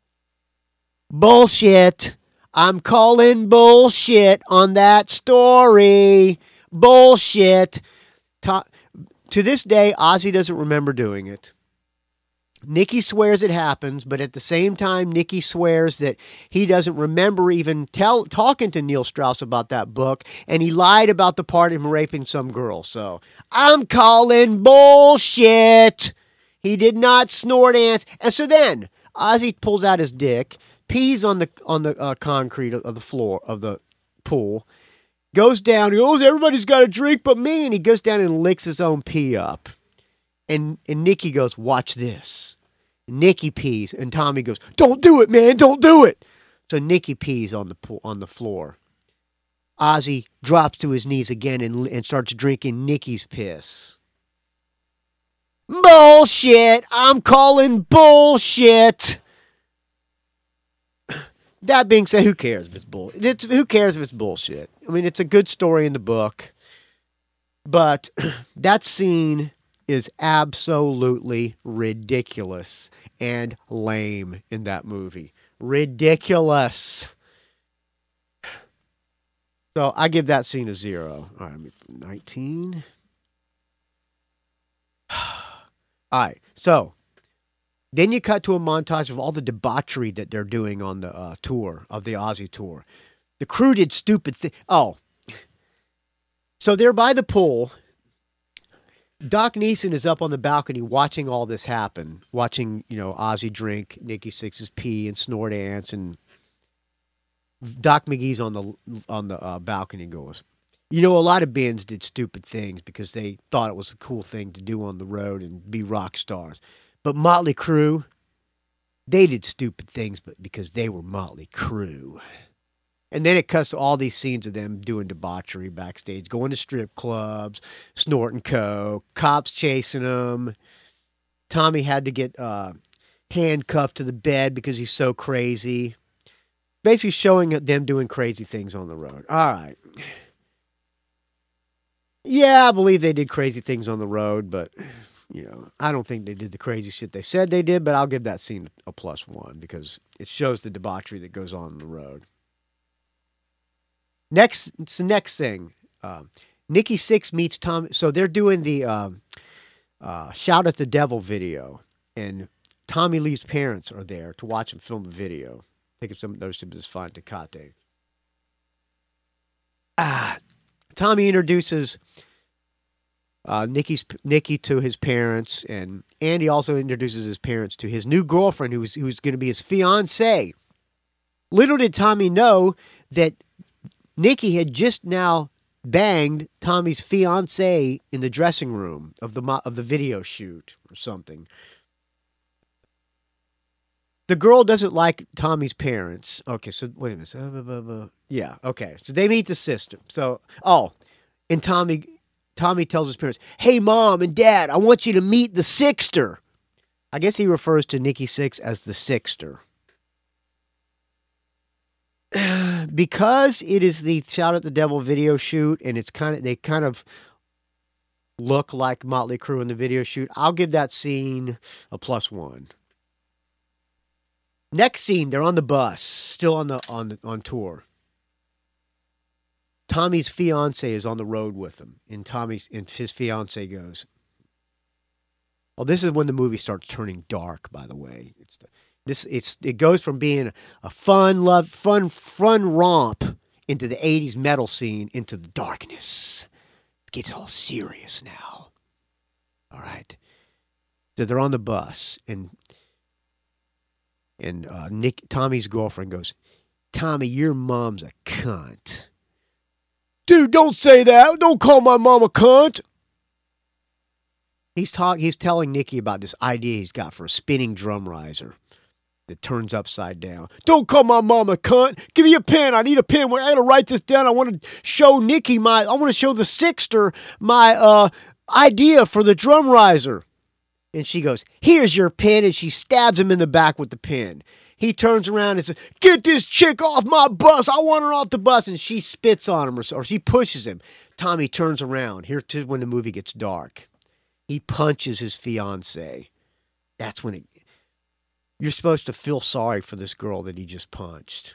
"Bullshit. I'm calling bullshit on that story. Bullshit." To, to this day, Ozzy doesn't remember doing it. Nicky swears it happens, but at the same time, Nicky swears that he doesn't remember even tell, talking to Neil Strauss about that book, and he lied about the part of him raping some girl. So, I'm calling bullshit. He did not snort ants. And so then, Ozzy pulls out his dick, pees on the on the uh, concrete of the floor of the pool, goes down, he goes, "Everybody's got a drink but me," and he goes down and licks his own pee up. And and Nicky goes, "Watch this." Nicky pees, and Tommy goes, "Don't do it, man, don't do it." So Nicky pees on the pool, on the floor. Ozzy drops to his knees again and, and starts drinking Nicky's piss. "Bullshit! I'm calling bullshit." That being said, who cares if it's bull? It's, who cares if it's bullshit? I mean, it's a good story in the book, but that scene is absolutely ridiculous and lame in that movie. Ridiculous. So I give that scene a zero. All right, nineteen. All right, so then you cut to a montage of all the debauchery that they're doing on the uh, tour, of the Ozzy tour. The crew did stupid things. Oh. So they're by the pool. Doc Neeson is up on the balcony watching all this happen, watching, you know, Ozzy drink Nikki Sixx's pee and snort ants, and Doc McGee's on the on the uh, balcony and goes, "You know, a lot of bands did stupid things because they thought it was a cool thing to do on the road and be rock stars. But Motley Crue, they did stupid things but because they were Motley Crue." And then it cuts to all these scenes of them doing debauchery backstage, going to strip clubs, snorting coke, cops chasing them. Tommy had to get uh, handcuffed to the bed because he's so crazy. Basically showing them doing crazy things on the road. All right. Yeah, I believe they did crazy things on the road, but, you know, I don't think they did the crazy shit they said they did, but I'll give that scene a plus one because it shows the debauchery that goes on on the road. Next, it's the next thing. Uh, Nikki Sixx meets Tom. So they're doing the um, uh, Shout at the Devil video, and Tommy Lee's parents are there to watch him film the video. Taking some notice of this Fine Tecate. Ah, Tommy introduces uh, Nikki's Nikki to his parents, and Andy also introduces his parents to his new girlfriend, who's who's going to be his fiancée. Little did Tommy know that Nikki had just now banged Tommy's fiancée in the dressing room of the of the video shoot or something. The girl doesn't like Tommy's parents. Okay, so wait a minute. Uh, blah, blah, blah. Yeah, okay. So they meet the sister. So, oh, and Tommy Tommy tells his parents, "Hey, Mom and Dad, I want you to meet the Sixter." I guess he refers to Nikki Sixx as the Sixter. Because it is the Shout at the Devil video shoot, and it's kind of they kind of look like Motley Crue in the video shoot, I'll give that scene a plus one. Next scene, they're on the bus, still on the on the, on tour. Tommy's fiance is on the road with him, and Tommy's and his fiance goes. Well, this is when the movie starts turning dark. By the way, it's the, this it's it goes from being a fun love fun fun romp into the eighties metal scene into the darkness. It gets all serious now. All right. So they're on the bus, and and uh, Nick Tommy's girlfriend goes, "Tommy, your mom's a cunt." "Dude, don't say that. Don't call my mom a cunt." He's talk. He's telling Nicky about this idea he's got for a spinning drum riser that turns upside down. "Don't call my mom a cunt. Give me a pen. I need a pen. I gotta write this down. I want to show Nicky my. I want to show the Sixter my uh, idea for the drum riser." And she goes, "Here's your pen," and she stabs him in the back with the pen. He turns around and says, "Get this chick off my bus. I want her off the bus." And she spits on him, or, or she pushes him. Tommy turns around. Here's when the movie gets dark. He punches his fiancée. That's when it, you're supposed to feel sorry for this girl that he just punched.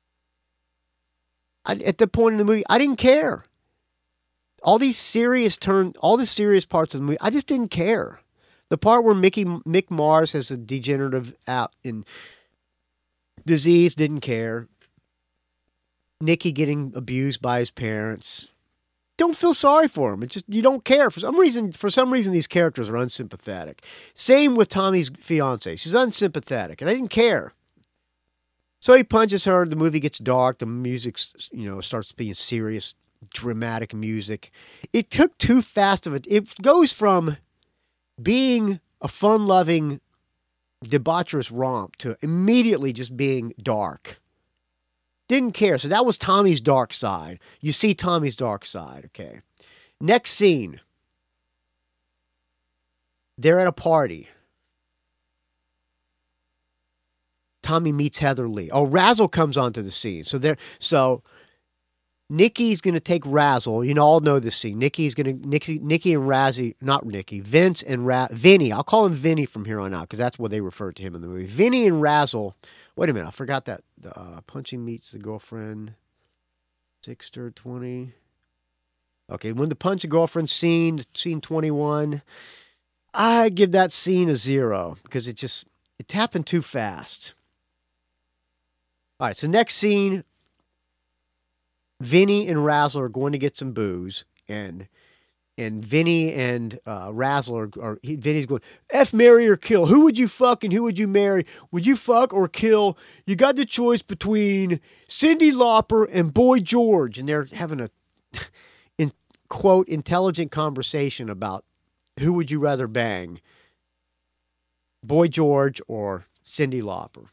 I, at the point in the movie, I didn't care. All these serious turn, all the serious parts of the movie, I just didn't care. The part where Mickey Mick Mars has a degenerative out in disease, didn't care. Nicky getting abused by his parents, don't feel sorry for him. It's just you don't care for some reason. For some reason, these characters are unsympathetic. Same with Tommy's fiance; she's unsympathetic, and I didn't care. So he punches her. The movie gets dark. The music, you know, starts being serious, dramatic music. It took too fast of it. It goes from being a fun-loving, debaucherous romp to immediately just being dark. Didn't care. So that was Tommy's dark side. You see Tommy's dark side, okay. Next scene. They're at a party. Tommy meets Heather Lee. Oh, Razzle comes onto the scene. So there, so Nicky's going to take Razzle. You know, all know this scene. Nicky's going to, Nicky, Nicky and Razzie, not Nicky, Vince and Ra- Vinny. I'll call him Vinny from here on out because that's what they refer to him in the movie. Vinny and Razzle. Wait a minute, I forgot that. Uh, punching meets the girlfriend. Sixter twenty. Okay, when the punch a girlfriend scene, scene twenty-one, I give that scene a zero because it just, it happened too fast. All right, so next scene, Vinny and Razzle are going to get some booze, and and Vinny and uh, Razzle are, are he, Vinny's going, F, marry or kill. Who would you fuck and who would you marry? Would you fuck or kill? You got the choice between Cyndi Lauper and Boy George. And they're having a, in quote, intelligent conversation about who would you rather bang, Boy George or Cyndi Lauper.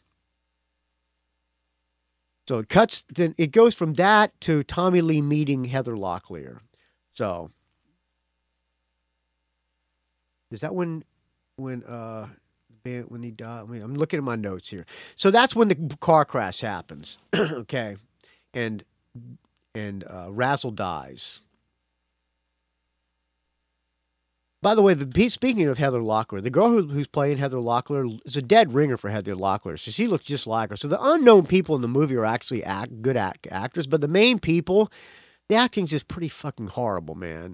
So it cuts, then it goes from that to Tommy Lee meeting Heather Locklear. So is that when, when, uh, when he died? I mean, I'm looking at my notes here. So that's when the car crash happens. Okay. And, and, uh, Razzle dies. By the way, the, speaking of Heather Locklear, the girl who, who's playing Heather Locklear is a dead ringer for Heather Locklear. So she looks just like her. So the unknown people in the movie are actually act, good act, actors, but the main people, the acting's just pretty fucking horrible, man.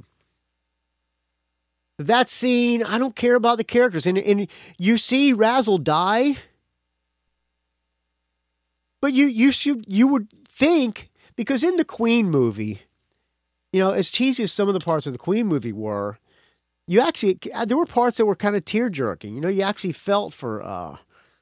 That scene, I don't care about the characters. And, and you see Razzle die, but you you should you would think, because in the Queen movie, you know, as cheesy as some of the parts of the Queen movie were, you actually, there were parts that were kind of tear-jerking. You know, you actually felt for uh,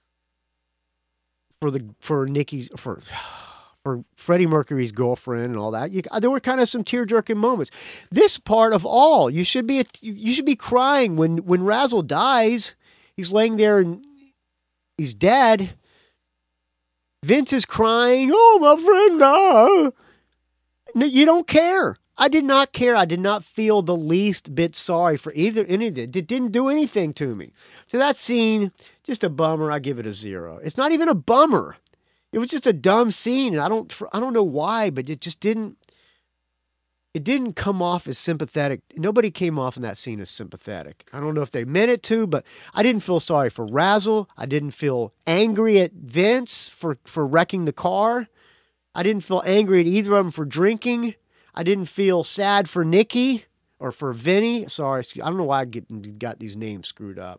for the for Nicky's for for Freddie Mercury's girlfriend and all that. You, there were kind of some tear-jerking moments. This part of all, you should be you should be crying when when Razzle dies. He's laying there and he's dead. Vince is crying. Oh, my friend, no. You don't care. I did not care. I did not feel the least bit sorry for either any of it. It didn't do anything to me. So that scene, just a bummer. I give it a zero. It's not even a bummer. It was just a dumb scene. And I don't, I don't know why, but it just didn't, it didn't come off as sympathetic. Nobody came off in that scene as sympathetic. I don't know if they meant it to, but I didn't feel sorry for Razzle. I didn't feel angry at Vince for, for wrecking the car. I didn't feel angry at either of them for drinking. I didn't feel sad for Nicky or for Vinny. Sorry, I don't know why I get, got these names screwed up.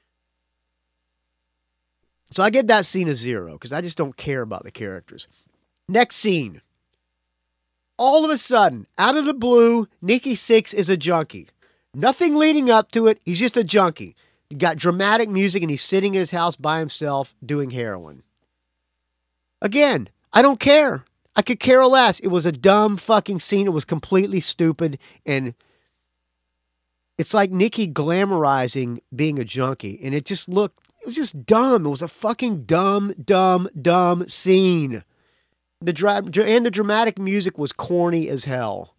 So I give that scene a zero because I just don't care about the characters. Next scene. All of a sudden, out of the blue, Nicky Six is a junkie. Nothing leading up to it. He's just a junkie. He got dramatic music and he's sitting in his house by himself doing heroin. Again, I don't care. I could care less. It was a dumb fucking scene. It was completely stupid. And it's like Nicky glamorizing being a junkie. And it just looked, it was just dumb. It was a fucking dumb, dumb, dumb scene. The dra- and the dramatic music was corny as hell.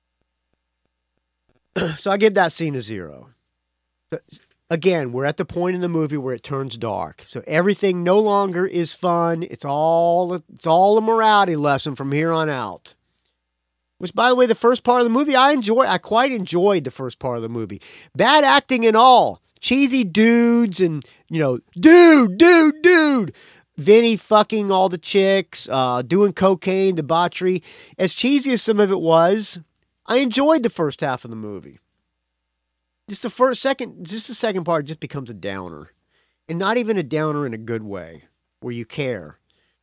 So I give that scene a zero. Again, we're at the point in the movie where it turns dark. So everything no longer is fun. It's all it's all a morality lesson from here on out. Which, by the way, the first part of the movie, I enjoy. I quite enjoyed the first part of the movie. Bad acting and all. Cheesy dudes and, you know, dude, dude, dude. Vinny fucking all the chicks, uh, doing cocaine, debauchery. As cheesy as some of it was, I enjoyed the first half of the movie. Just the first, second, just the second part just becomes a downer. And not even a downer in a good way, where you care.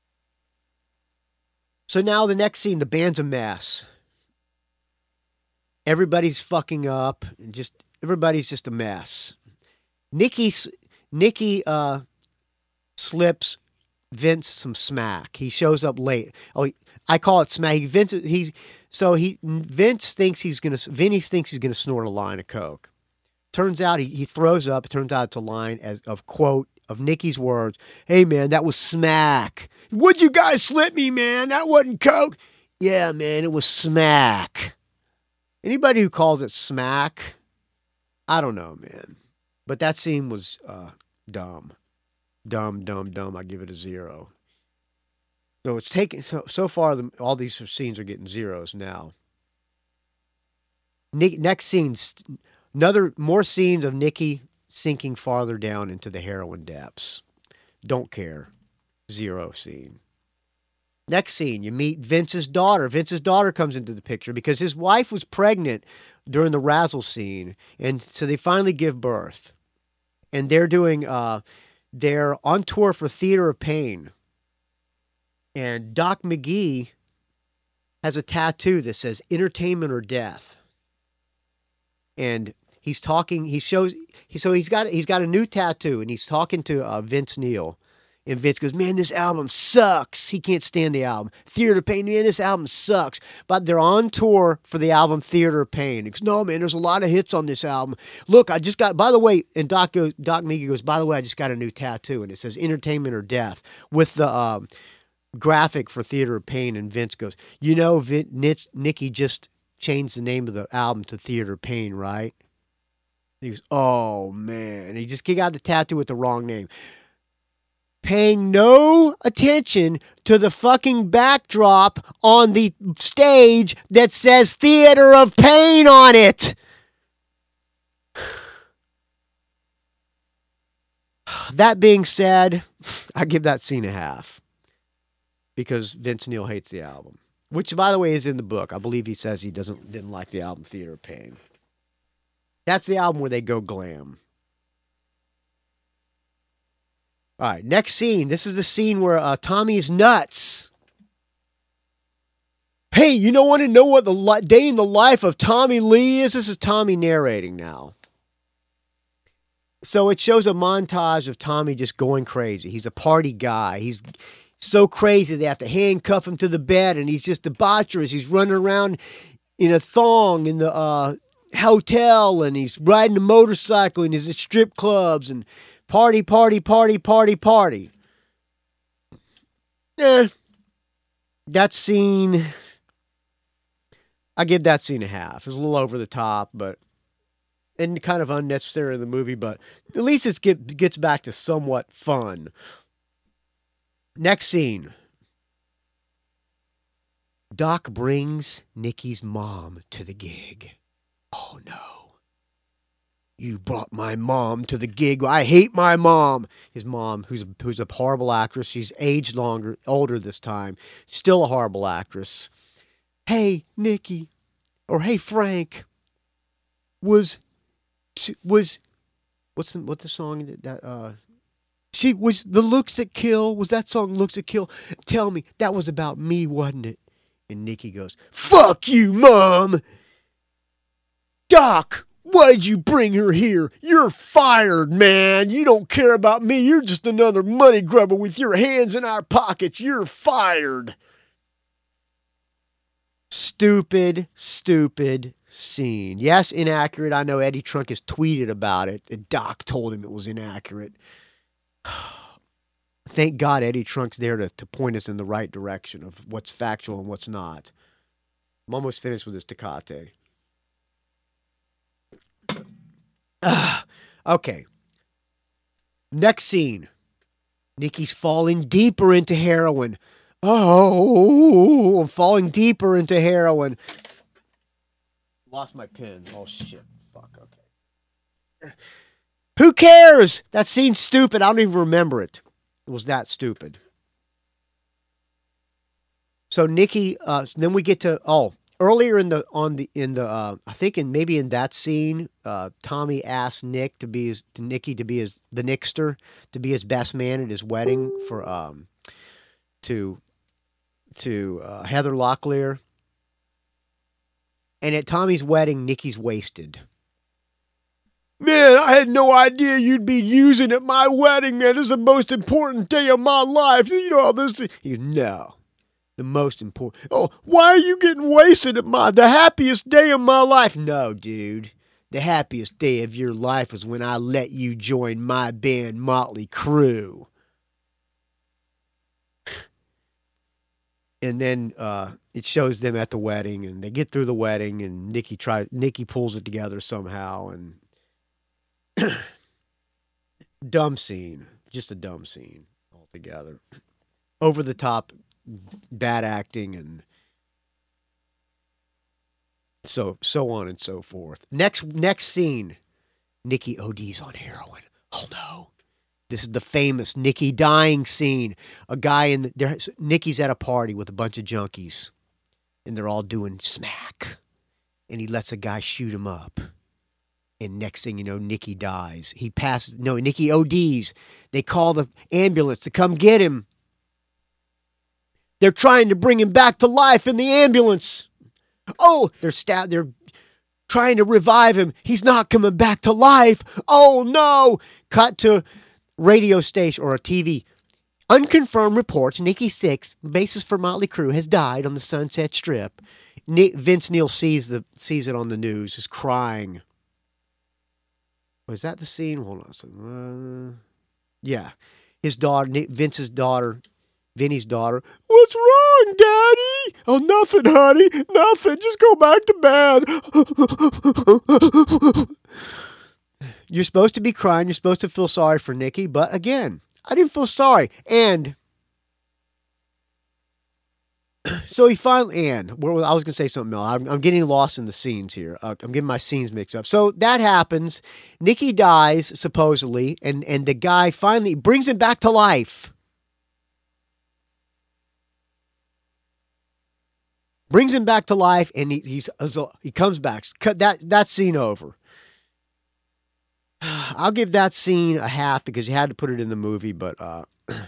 So now the next scene, the band's a mess. Everybody's fucking up, and just, everybody's just a mess. Nicky, Nicky uh, slips Vince some smack. He shows up late. Oh, he, I call it smack. Vince, he's, so he, Vince thinks he's going to, Vinny thinks he's going to snort a line of coke. Turns out he, he throws up. It turns out it's a line as, of quote, of Nicky's words. Hey, man, that was smack. What'd you guys slip me, man? That wasn't coke. Yeah, man, it was smack. Anybody who calls it smack, I don't know, man. But that scene was uh, dumb. Dumb, dumb, dumb. I give it a zero. So it's taking, so, so far, the, all these scenes are getting zeros now. Nick, next scene's... Another, more scenes of Nicky sinking farther down into the heroin depths. Don't care. Zero scene. Next scene, you meet Vince's daughter. Vince's daughter comes into the picture because his wife was pregnant during the razzle scene. And so they finally give birth. And they're doing, uh, they're on tour for Theater of Pain. And Doc McGee has a tattoo that says entertainment or death. And he's talking, he shows, he, so he's got he's got a new tattoo, and he's talking to uh, Vince Neil. And Vince goes, man, this album sucks. He can't stand the album. Theater of Pain, man, this album sucks. But they're on tour for the album Theater of Pain. He goes, no, man, there's a lot of hits on this album. Look, I just got, by the way, and Doc, goes, Doc Migi goes, by the way, I just got a new tattoo, and it says entertainment or death with the um, graphic for Theater of Pain. And Vince goes, you know, Vin, Nicky just changed the name of the album to Theater of Pain, right? He goes, oh, man. And he just got the tattoo with the wrong name. Paying no attention to the fucking backdrop on the stage that says Theater of Pain on it. That being said, I give that scene a half. Because Vince Neil hates the album. Which, by the way, is in the book. I believe he says he doesn't didn't like the album Theater of Pain. That's the album where they go glam. All right, next scene. This is the scene where uh, Tommy is nuts. Hey, you don't want to know what the li- day in the life of Tommy Lee is? This is Tommy narrating now. So it shows a montage of Tommy just going crazy. He's a party guy. He's so crazy they have to handcuff him to the bed, and he's just debaucherous. He's running around in a thong in the uh, hotel, and he's riding a motorcycle, and he's at strip clubs, and party, party, party, party, party. Eh, that scene, I give that scene a half. It's a little over the top, but and kind of unnecessary in the movie, but at least it get, gets back to somewhat fun. Next scene. Doc brings Nicky's mom to the gig. Oh, no. You brought my mom to the gig. I hate my mom. His mom, who's a, who's a horrible actress. She's aged longer, older this time. Still a horrible actress. Hey, Nicky. Or hey, Frank. Was, was, what's the, what's the song that, that uh, she was, the Looks That Kill. Was that song Looks That Kill? Tell me, that was about me, wasn't it? And Nicky goes, fuck you, Mom. Doc, Why'd you bring her here? You're fired, man. You don't care about me. You're just another money grubber with your hands in our pockets. You're fired. Stupid, stupid scene. Yes, inaccurate. I know Eddie Trunk has tweeted about it. The doc told him it was inaccurate. Thank God Eddie Trunk's there to, to point us in the right direction of what's factual and what's not. I'm almost finished with this Tecate. Uh, okay. Next scene. Nikki's falling deeper into heroin. Oh, I'm falling deeper into heroin. Lost my pen. Oh, shit. Fuck, okay. Who cares? That scene's stupid. I don't even remember it. It was that stupid. So Nikki, uh, then we get to, oh, earlier in the, on the, in the, uh, I think in, maybe in that scene, uh, Tommy asked Nick to be his, to Nikki to be his, the Nickster, to be his best man at his wedding for, um, to, to, uh, Heather Locklear. And at Tommy's wedding, Nikki's wasted. Man, I had no idea you'd be using at my wedding, man. This is the most important day of my life. You know all this. He goes, no. The most important. Oh, why are you getting wasted at my, the happiest day of my life? No, dude. The happiest day of your life was when I let you join my band, Motley Crue. And then uh, it shows them at the wedding, and they get through the wedding, and Nikki tries, Nikki pulls it together somehow, and dumb scene, just a dumb scene altogether. Over the top, bad acting, and so so on and so forth. Next next scene, Nikki O Ds on heroin. Oh no. This is the famous Nikki dying scene. A guy in the, there, Nikki's at a party with a bunch of junkies, and they're all doing smack, and he lets a guy shoot him up. And next thing you know, Nikki dies. He passes. No, Nikki O Ds. They call the ambulance to come get him. They're trying to bring him back to life in the ambulance. Oh, they're stab- They're trying to revive him. He's not coming back to life. Oh no! Cut to radio station or a T V. Unconfirmed reports: Nikki Sixx, bassist for Motley Crue, has died on the Sunset Strip. Nick, Vince Neil sees the sees it on the news. Is crying. Was that the scene? Hold on a second. Uh, yeah. His daughter, Vince's daughter, Vinny's daughter. What's wrong, Daddy? Oh, nothing, honey. Nothing. Just go back to bed. You're supposed to be crying. You're supposed to feel sorry for Nikki. But again, I didn't feel sorry. And so he finally, and I was going to say something else. I'm, I'm getting lost in the scenes here. Uh, I'm getting my scenes mixed up. So that happens. Nikki dies, supposedly, and, and the guy finally brings him back to life. Brings him back to life, and he he's, he comes back. Cut that, that scene over. I'll give that scene a half because you had to put it in the movie, but uh,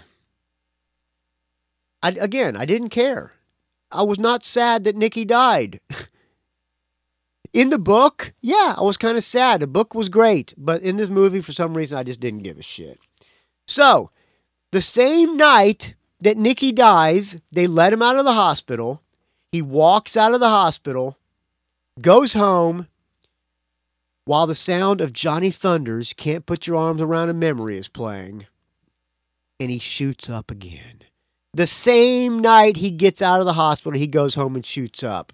I, again, I didn't care. I was not sad that Nikki died. In the book, yeah, I was kind of sad. The book was great, but in this movie, for some reason, I just didn't give a shit. So, the same night that Nikki dies, they let him out of the hospital. He walks out of the hospital, goes home, while the sound of Johnny Thunders' Can't Put Your Arms Around a Memory is playing, and he shoots up again. The same night he gets out of the hospital, he goes home and shoots up.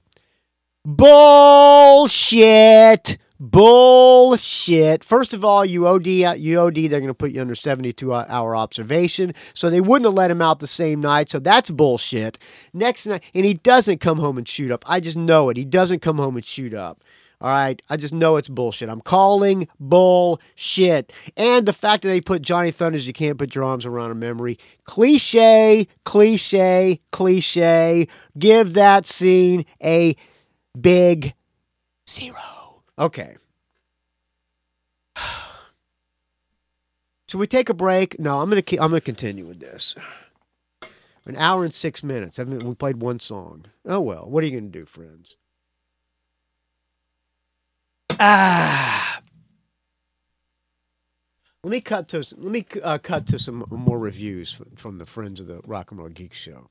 Bullshit! Bullshit. First of all, you O D, you O D, they're going to put you under seventy-two hour observation, so they wouldn't have let him out the same night, so that's bullshit. Next night, and he doesn't come home and shoot up. I just know it. He doesn't come home and shoot up. All right, I just know it's bullshit. I'm calling bullshit. And the fact that they put Johnny Thunders, You Can't Put Your Arms Around a Memory, cliche, cliche, cliche. Give that scene a big zero. Okay. So we take a break. No, I'm gonna I'm gonna continue with this. An hour and six minutes. Haven't we played one song? Oh well. What are you gonna do, friends? Ah. Let me cut to let me uh, cut to some more reviews from the Friends of the Rock and Roll Geek Show.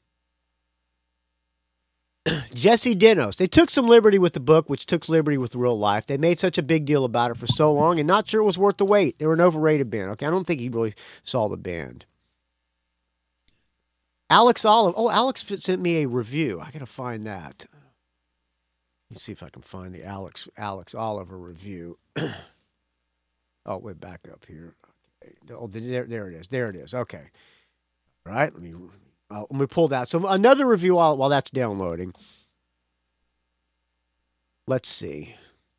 Jesse Denos. They took some liberty with the book, which took liberty with real life. They made such a big deal about it for so long and not sure it was worth the wait. They were an overrated band. Okay, I don't think he really saw the band. Alex Oliver. Oh, Alex sent me a review. I got to find that. Let me see if I can find the Alex Alex Oliver review. Oh, we're back up here. Okay. Oh, there, there it is. There it is. Okay. All right. Let me... Uh, let me pull that. So another review while, while that's downloading. Let's see.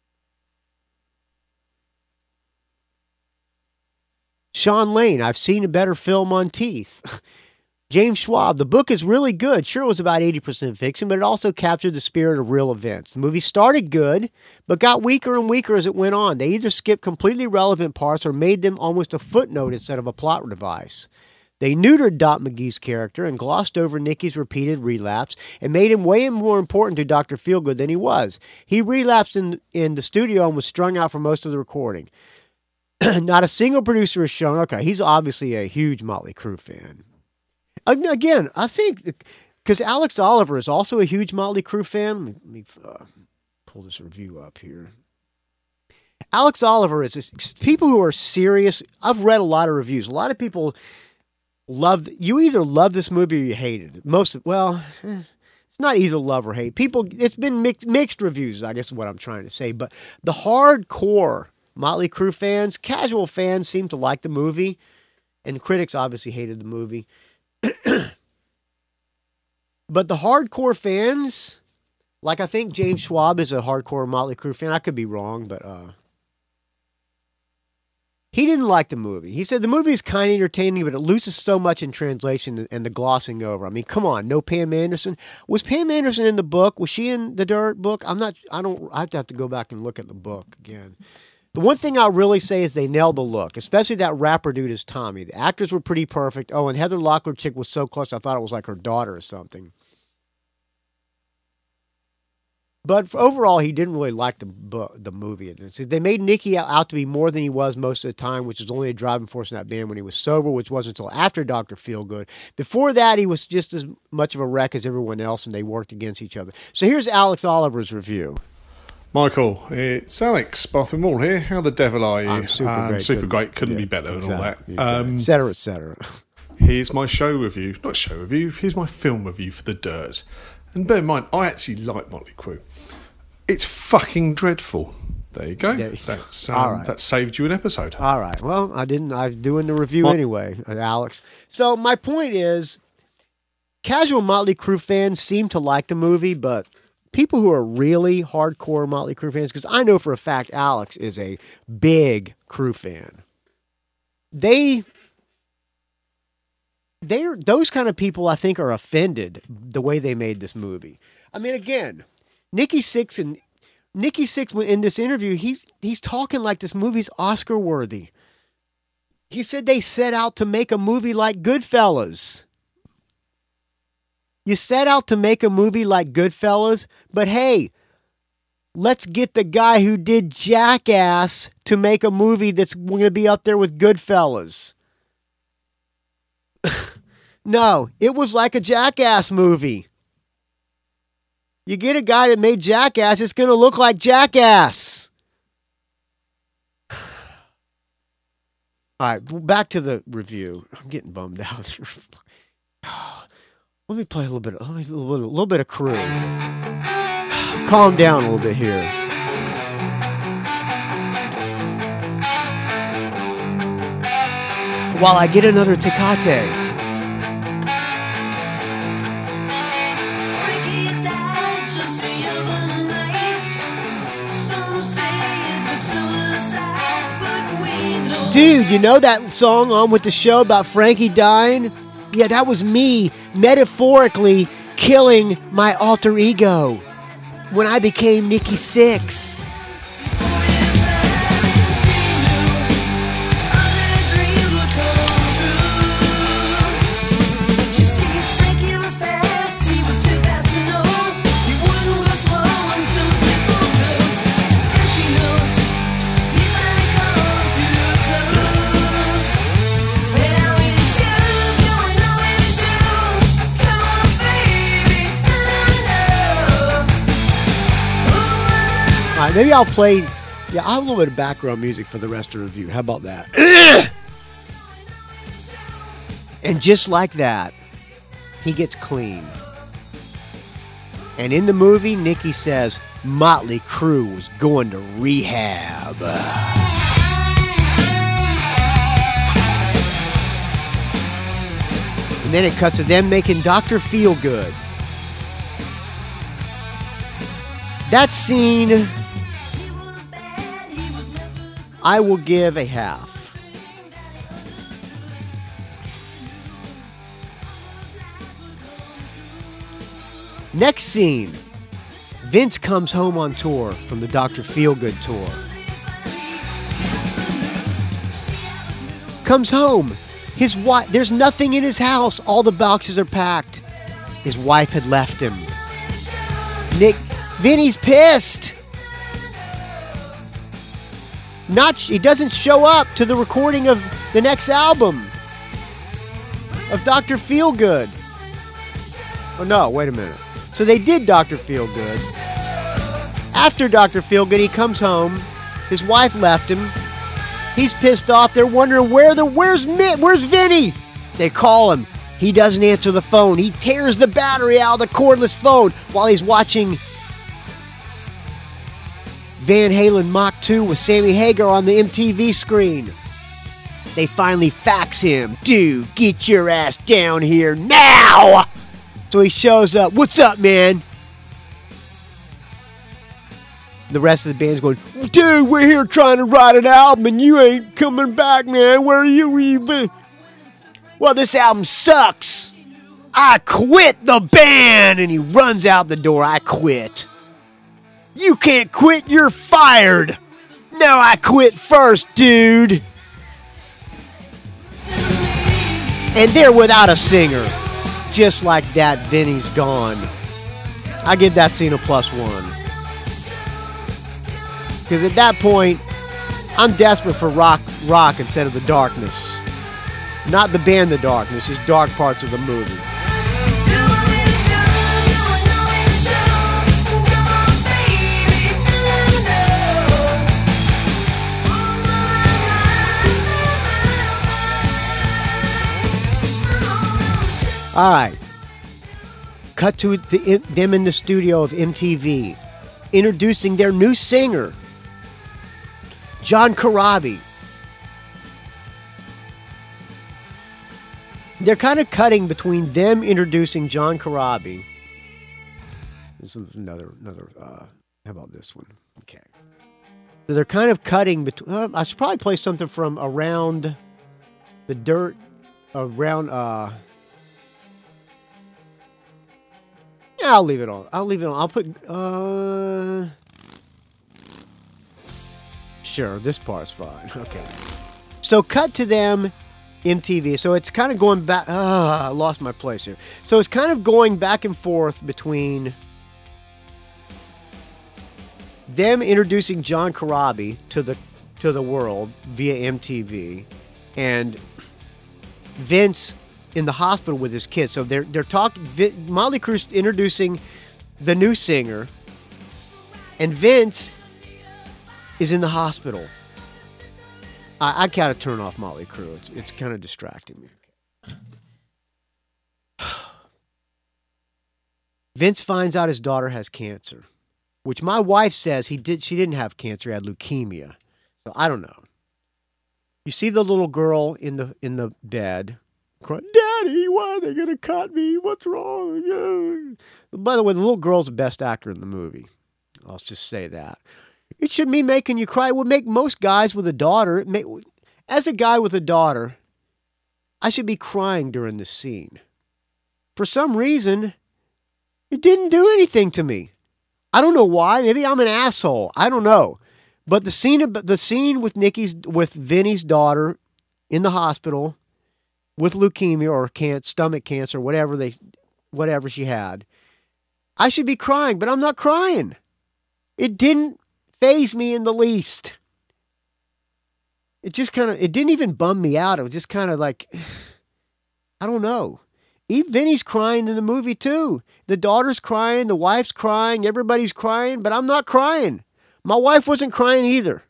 Sean Lane, I've seen a better film on teeth. James Schwab, the book is really good. Sure, it was about eighty percent fiction, but it also captured the spirit of real events. The movie started good, but got weaker and weaker as it went on. They either skipped completely relevant parts or made them almost a footnote instead of a plot device. They neutered Dot McGee's character and glossed over Nicky's repeated relapse and made him way more important to Doctor Feelgood than he was. He relapsed in, in the studio and was strung out for most of the recording. Not a single producer is shown. Okay, he's obviously a huge Motley Crue fan. Again, I think, because Alex Oliver is also a huge Motley Crue fan. Let me, let me uh, pull this review up here. Alex Oliver is, is people who are serious. I've read a lot of reviews. A lot of people... Love you either love this movie or you hated it. Most well, it's not either love or hate. People, it's been mixed, mixed reviews. I guess is what I'm trying to say. But the hardcore Motley Crue fans, casual fans, seem to like the movie, and the critics obviously hated the movie. But the hardcore fans, like I think James Schwab is a hardcore Motley Crue fan. I could be wrong, but uh, he didn't like the movie. He said the movie is kind of entertaining, but it loses so much in translation and the glossing over. I mean, come on, no Pam Anderson. Was Pam Anderson in the book? Was she in the Dirt book? I'm not, I don't, I have to have to go back and look at the book again. The one thing I'll really say is they nailed the look, especially that rapper dude as Tommy. The actors were pretty perfect. Oh, and Heather Locklear chick was so close, I thought it was like her daughter or something. But overall, he didn't really like the the movie. They made Nicky out to be more than he was most of the time, which was only a driving force in that band when he was sober, which wasn't until after Doctor Feelgood. Before that, he was just as much of a wreck as everyone else, and they worked against each other. So here's Alex Oliver's review. Michael, it's Alex Bathroom Wall here. How the devil are you? I'm super um, great. Super great. Couldn't yeah, be better exactly, and all that. Exactly. Um, et cetera, et cetera. Here's my show review. Not show review. Here's my film review for The Dirt. And bear in mind, I actually like Motley Crue. It's fucking dreadful. There you go. There, That's um, all right. That saved you an episode. All right. Well, I didn't. I was doing the review what? anyway, Alex. So my point is, casual Motley Crue fans seem to like the movie, but people who are really hardcore Motley Crue fans, because I know for a fact Alex is a big Crue fan. They, they're those kind of people. I think are offended the way they made this movie. I mean, again. Nikki Sixx and Nikki Sixx in this interview, he's he's talking like this movie's Oscar worthy. He said they set out to make a movie like Goodfellas. You set out to make a movie like Goodfellas, but hey, let's get the guy who did Jackass to make a movie that's going to be up there with Goodfellas. No, it was like a Jackass movie. You get a guy that made Jackass, it's going to look like Jackass. All right, back to the review. I'm getting bummed out. Let me play a little bit, a little, a little bit of Crue. Calm down a little bit here. While I get another Tecate. Dude, you know that song on with the show about Frankie dying? Yeah, that was me metaphorically killing my alter ego when I became Nikki Sixx. Uh, maybe I'll play. Yeah, I'll have a little bit of background music for the rest of the review. How about that? And just like that, he gets clean. And in the movie, Nicky says Motley Crue was going to rehab. And then it cuts to them making Doctor Feelgood. That scene, I will give a half. Next scene, Vince comes home on tour from the Doctor Feelgood tour. Comes home. His wife, there's nothing in his house. All the boxes are packed. His wife had left him. Nick, Vinny's pissed. Not, he doesn't show up to the recording of the next album of Doctor Feelgood. Oh no, wait a minute. So they did Doctor Feelgood. After Doctor Feelgood, he comes home. His wife left him. He's pissed off. They're wondering where the where's Mitt? Where's Vinny? They call him. He doesn't answer the phone. He tears the battery out of the cordless phone while he's watching Van Halen Mach two with Sammy Hagar on the M T V screen. They finally fax him. Dude, get your ass down here now! So he shows up. What's up, man? The rest of the band's going, dude, we're here trying to write an album and you ain't coming back, man. Where are you? Where you been? Well, this album sucks. I quit the band. And he runs out the door. I quit. You can't quit. You're fired. No, I quit first, dude. And they're without a singer. Just like that, Vinny's gone. I give that scene a plus one. Because at that point, I'm desperate for rock rock instead of the darkness. Not the band The Darkness, just dark parts of the movie. All right. Cut to the, them in the studio of M T V, introducing their new singer, John Corabi. They're kind of cutting between them introducing John Corabi. This is another, another. Uh, how about this one? Okay. So they're kind of cutting between. Uh, I should probably play something from around the dirt, around. Uh, Yeah, I'll leave it on. I'll leave it on. I'll put, uh... Sure, this part's fine. Okay. So cut to them, M T V. So it's kind of going back... Ah, I lost my place here. So it's kind of going back and forth between them introducing John Corabi to the to the world via M T V and Vince in the hospital with his kids. So they're they're talking. Motley Crue's introducing the new singer, and Vince is in the hospital. I, I gotta turn off Motley Crue. It's it's kind of distracting me. Vince finds out his daughter has cancer, which my wife says he did. She didn't have cancer; he had leukemia. So I don't know. You see the little girl in the in the bed. Crying, Daddy, why are they going to cut me? What's wrong? By the way, the little girl's the best actor in the movie. I'll just say that. It shouldn't be making you cry. It would make most guys with a daughter. Make, as a guy with a daughter, I should be crying during this scene. For some reason, it didn't do anything to me. I don't know why. Maybe I'm an asshole. I don't know. But the scene, the scene with Nicky's, with Vinny's daughter in the hospital with leukemia or can stomach cancer, whatever they, whatever she had, I should be crying, but I'm not crying. It didn't faze me in the least. It just kind of, it didn't even bum me out. It was just kind of like, I don't know. Even Vinny's crying in the movie too. The daughter's crying, the wife's crying, everybody's crying, but I'm not crying. My wife wasn't crying either.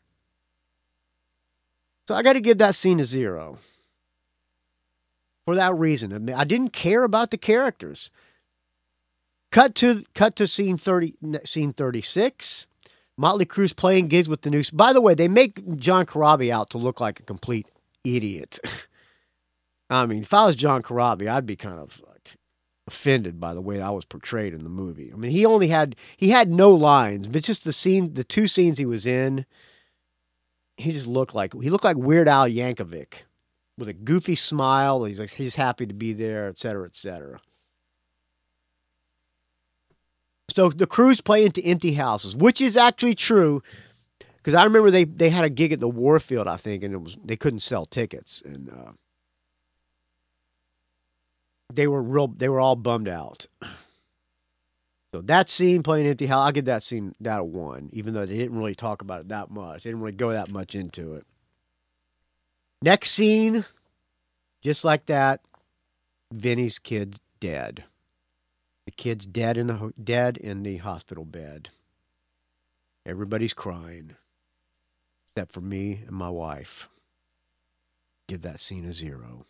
So I got to give that scene a zero. For that reason. I mean, I didn't care about the characters. Cut to cut to scene thirty, scene thirty-six. Motley Crue's playing gigs with the new. By the way, they make John Corabi out to look like a complete idiot. I mean, if I was John Corabi, I'd be kind of like offended by the way I was portrayed in the movie. I mean, he only had he had no lines, but just the scene, the two scenes he was in, he just looked like he looked like Weird Al Yankovic with a goofy smile. He's like he's happy to be there, et cetera, et cetera. So the Crues play into empty houses, which is actually true, because I remember they, they had a gig at the Warfield, I think, and it was they couldn't sell tickets, and uh, they were real. They were all bummed out. So that scene, playing empty house, I'll give that scene that a one, even though they didn't really talk about it that much. They didn't really go that much into it. Next scene, just like that, Vinny's kid dead. The kid's dead in the dead in the hospital bed. Everybody's crying, except for me and my wife. Give that scene a zero.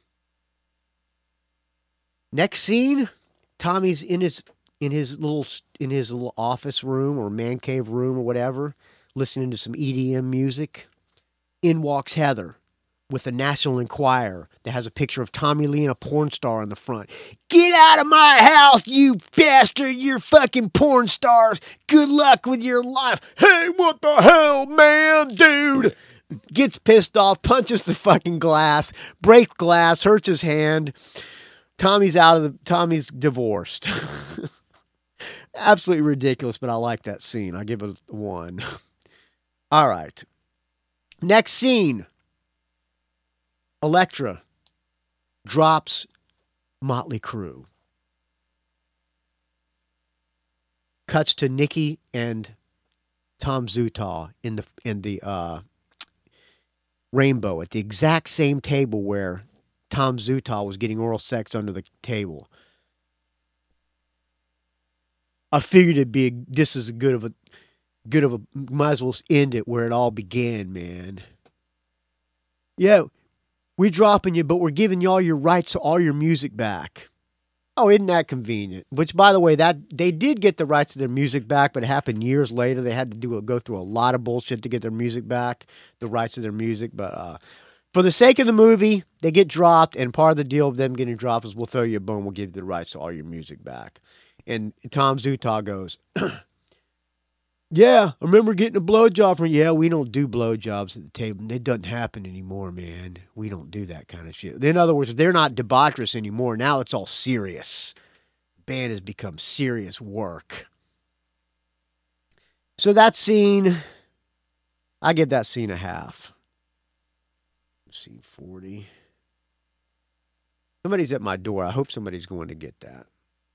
Next scene, Tommy's in his in his little in his little office room or man cave room or whatever, listening to some E D M music. In walks Heather with a National Enquirer that has a picture of Tommy Lee and a porn star on the front. Get out of my house, you bastard! You're fucking porn stars. Good luck with your life. Hey, what the hell, man, dude? Gets pissed off, punches the fucking glass, breaks glass, hurts his hand. Tommy's out of the. Tommy's divorced. Absolutely ridiculous, but I like that scene. I give it a one. All right. Next scene. Elektra drops Motley Crue. Cuts to Nikki and Tom Zutaw in the in the uh, Rainbow at the exact same table where Tom Zutaw was getting oral sex under the table. I figured it'd be a, this is a good of a good of a might as well end it where it all began, man. Yeah. We're dropping you, but we're giving you all your rights to all your music back. Oh, isn't that convenient? Which, by the way, that they did get the rights to their music back, but it happened years later. They had to do go through a lot of bullshit to get their music back, the rights to their music. But uh, for the sake of the movie, they get dropped, and part of the deal of them getting dropped is we'll throw you a bone, we'll give you the rights to all your music back. And Tom Zutaw goes, yeah, I remember getting a blowjob from, yeah, we don't do blowjobs at the table. It doesn't happen anymore, man. We don't do that kind of shit. In other words, they're not debaucherous anymore. Now it's all serious. Band has become serious work. So that scene, I give that scene a half. Scene forty. Somebody's at my door. I hope somebody's going to get that.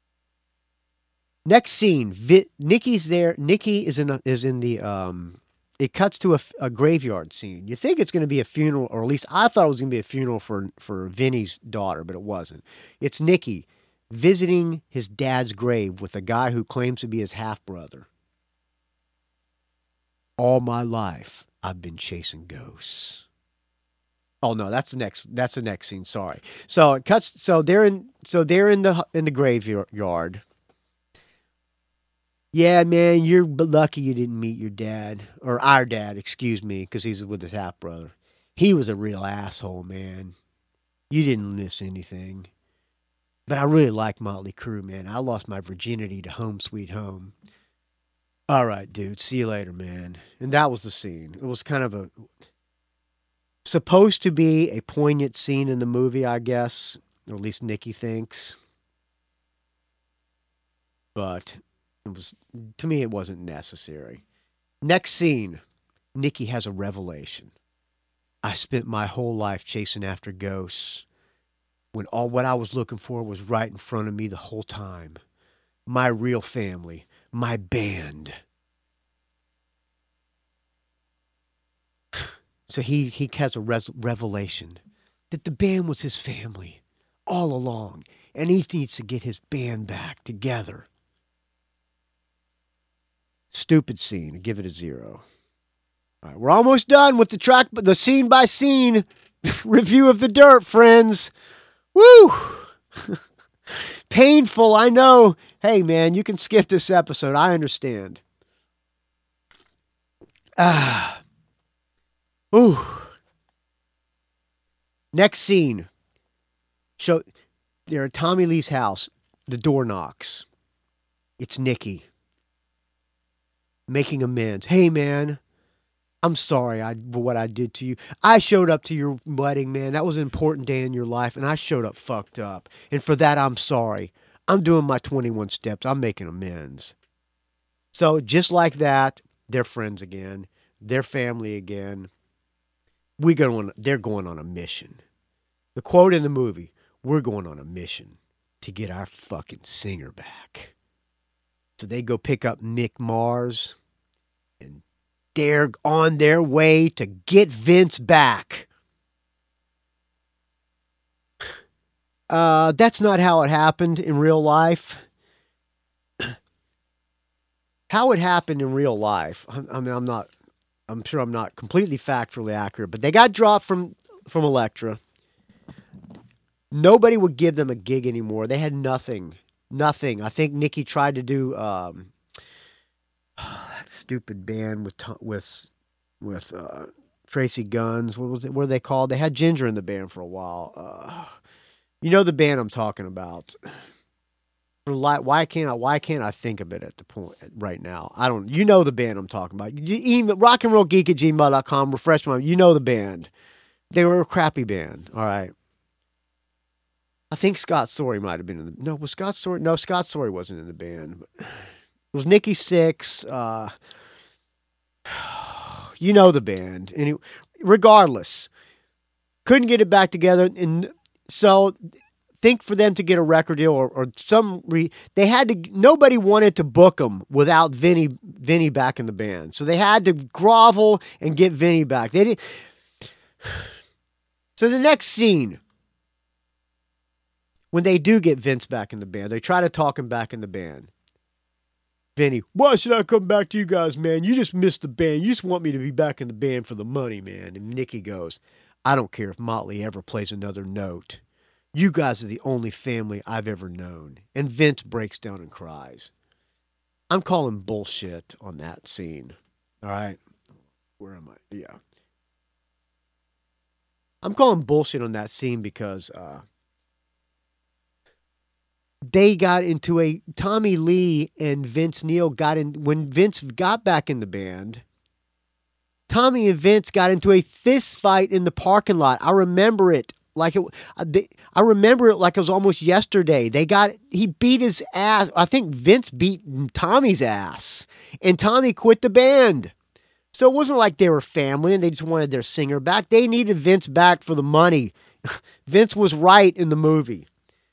Next scene, Vi- Nikki's there. Nikki is in a, is in the. Um, it cuts to a, a graveyard scene. You think it's going to be a funeral, or at least I thought it was going to be a funeral for for Vinny's daughter, but it wasn't. It's Nikki visiting his dad's grave with a guy who claims to be his half brother. All my life, I've been chasing ghosts. Oh no, that's the next. That's the next scene. Sorry. So it cuts. So they're in. So they're in the in the graveyard. Yeah, man, you're lucky you didn't meet your dad, or our dad, excuse me, because he's with his half brother. He was a real asshole, man. You didn't miss anything. But I really like Motley Crue, man. I lost my virginity to Home Sweet Home. All right, dude. See you later, man. And that was the scene. It was kind of a supposed to be a poignant scene in the movie, I guess, or at least Nikki thinks. But it was, to me, it wasn't necessary. Next scene, Nikki has a revelation. I spent my whole life chasing after ghosts when all what I was looking for was right in front of me the whole time. My real family, my band. So he, he has a res- revelation that the band was his family all along, and he needs to get his band back together. Stupid scene. Give it a zero. All right, we're almost done with the track, the scene by scene review of The Dirt, friends. Woo! Painful, I know. Hey, man, you can skip this episode. I understand. Ah. Ooh. Next scene. Show they're at Tommy Lee's house. The door knocks. It's Nikki. Making amends. Hey, man. I'm sorry I, for what I did to you. I showed up to your wedding, man. That was an important day in your life, and I showed up fucked up. And for that, I'm sorry. I'm doing my twenty-one steps. I'm making amends. So just like that, they're friends again. They're family again. We go on, they're going on a mission. The quote in the movie, we're going on a mission to get our fucking singer back. So they go pick up Mick Mars, and they're on their way to get Vince back. Uh, that's not how it happened in real life. How it happened in real life, I mean, I'm not, I'm sure I'm not completely factually accurate, but they got dropped from, from Elektra. Nobody would give them a gig anymore. They had nothing. Nothing. I think Nikki tried to do um, that stupid band with with with uh, Tracy Guns. What was it? What were they called? They had Ginger in the band for a while. Uh, you know the band I'm talking about. For li- why can't I? Why can't I think of it at the point right now? I don't. You know the band I'm talking about. You, email, rock and roll geek at gmail dot com. Refresh my. You know the band. They were a crappy band. All right. I think Scott Sorry might have been in the... No, was Scott Sorry... No, Scott Sorry wasn't in the band. It was Nikki Sixx. Uh, you know the band. And regardless, couldn't get it back together. And so, think for them to get a record deal or, or some... Re, they had to... Nobody wanted to book them without Vinny, Vinny back in the band. So they had to grovel and get Vinny back. They didn't... So the next scene... When they do get Vince back in the band, they try to talk him back in the band. Vinny, why should I come back to you guys, man? You just missed the band. You just want me to be back in the band for the money, man. And Nikki goes, I don't care if Motley ever plays another note. You guys are the only family I've ever known. And Vince breaks down and cries. I'm calling bullshit on that scene. All right? Where am I? Yeah. I'm calling bullshit on that scene because... Uh, They got into a, Tommy Lee and Vince Neil got in, when Vince got back in the band, Tommy and Vince got into a fist fight in the parking lot. I remember it like it, I remember it like it was almost yesterday. They got, he beat his ass. I think Vince beat Tommy's ass and Tommy quit the band. So it wasn't like they were family and they just wanted their singer back. They needed Vince back for the money. Vince was right in the movie.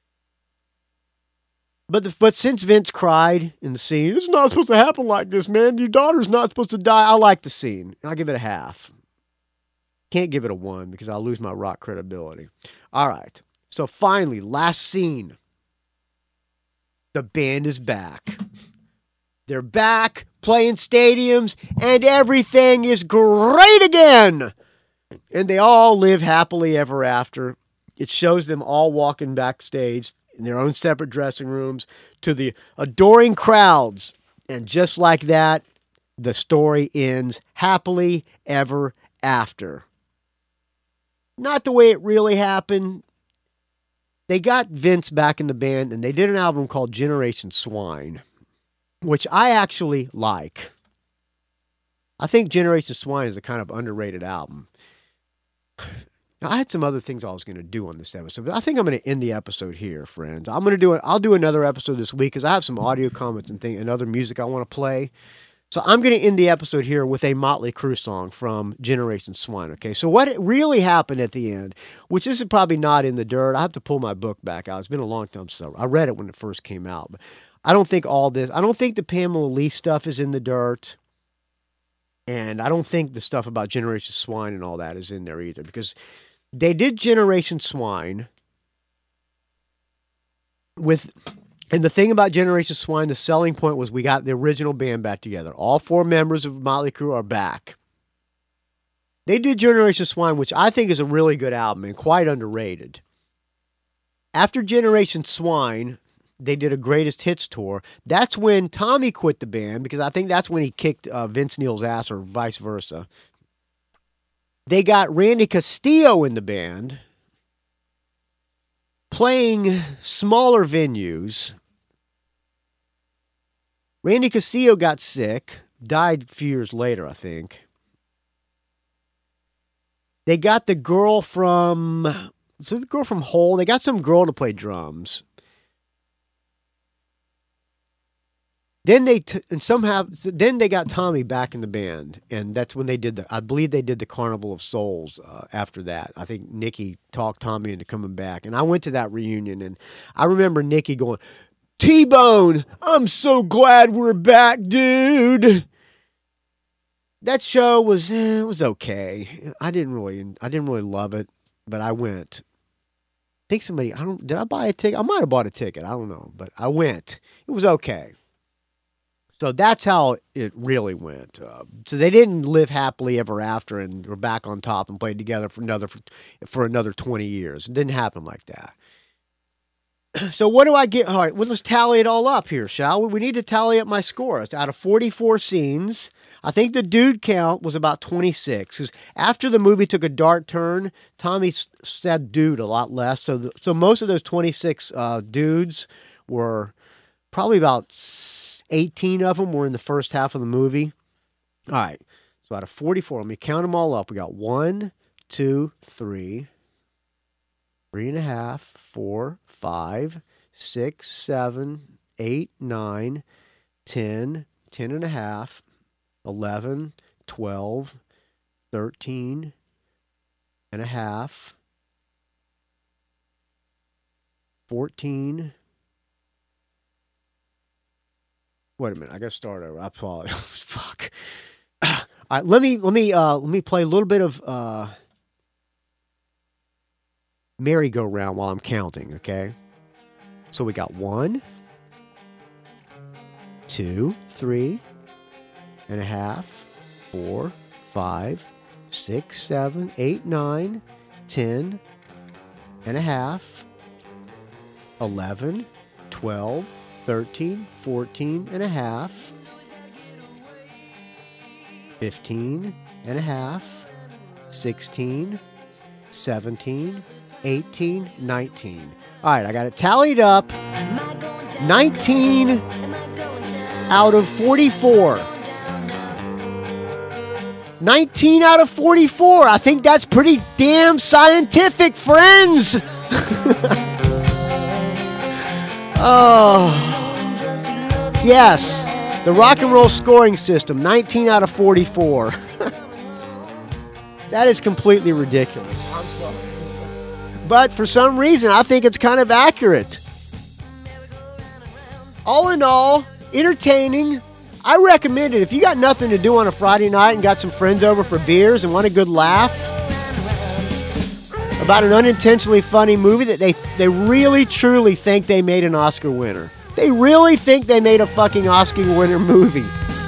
But the, but since Vince cried in the scene, it's not supposed to happen like this, man. Your daughter's not supposed to die. I like the scene. I'll give it a half. Can't give it a one because I'll lose my rock credibility. All right. So finally, last scene. The band is back. They're back, playing stadiums, and everything is great again. And they all live happily ever after. It shows them all walking backstage in their own separate dressing rooms to the adoring crowds. And just like that, the story ends happily ever after. Not the way it really happened. They got Vince back in the band and they did an album called Generation Swine, which I actually like. I think Generation Swine is a kind of underrated album. Now, I had some other things I was going to do on this episode, but I think I'm going to end the episode here, friends. I'm going to do it. I'll do another episode this week because I have some audio comments and thing and other music I want to play. So I'm going to end the episode here with a Motley Crue song from Generation Swine. Okay, so what really happened at the end, which this is probably not in the dirt. I have to pull my book back out. It's been a long time since I read it when it first came out, but I don't think all this. I don't think the Pamela Lee stuff is in the dirt. And I don't think the stuff about Generation Swine and all that is in there either because they did Generation Swine with, and the thing about Generation Swine, the selling point was we got the original band back together. All four members of Motley Crue are back. They did Generation Swine, which I think is a really good album and quite underrated. After Generation Swine, they did a Greatest Hits tour. That's when Tommy quit the band, because I think that's when he kicked uh, Vince Neil's ass, or vice versa. They got Randy Castillo in the band, playing smaller venues. Randy Castillo got sick, died a few years later, I think. They got the girl from, so the girl from Hole, they got some girl to play drums. Then they t- and somehow then they got Tommy back in the band, and that's when they did the. I believe they did the Carnival of Souls uh, after that. I think Nicky talked Tommy into coming back, and I went to that reunion, and I remember Nicky going, "T-Bone, I'm so glad we're back, dude." That show was eh, it was okay. I didn't really I didn't really love it, but I went. I think somebody I don't did I buy a ticket? I might have bought a ticket. I don't know, but I went. It was okay. So that's how it really went. Uh, so they didn't live happily ever after and were back on top and played together for another for, for another twenty years. It didn't happen like that. So what do I get? All right, well, let's tally it all up here, shall we? We need to tally up my score. It's out of forty-four scenes. I think the dude count was about twenty-six. Because after the movie took a dark turn, Tommy said dude a lot less. So the, so most of those twenty-six uh, dudes were probably about eighteen of them were in the first half of the movie. All right. So out of forty-four, let me count them all up. We got one, two, three, three and a half, four, five, six, seven, eight, nine, ten, ten and a half, eleven, twelve, thirteen and a half, fourteen. Wait a minute, I gotta start over. I probably fuck. All right, let me let me uh, let me play a little bit of uh, merry-go-round while I'm counting. Okay, so we got one, two, three and a half, four, five, six, seven, eight, nine, ten and a half, eleven, twelve. thirteen, fourteen and a half, fifteen and a half, sixteen, seventeen, eighteen, nineteen. All right, I got it tallied up. nineteen out of forty-four. nineteen out of forty-four. I think that's pretty damn scientific, friends. Oh. Yes, the rock and roll scoring system, nineteen out of forty-four. That is completely ridiculous. I'm sorry. But for some reason, I think it's kind of accurate. All in all, entertaining. I recommend it. If you got nothing to do on a Friday night and got some friends over for beers and want a good laugh about an unintentionally funny movie that they, they really, truly think they made an Oscar winner. They really think they made a fucking Oscar winner movie.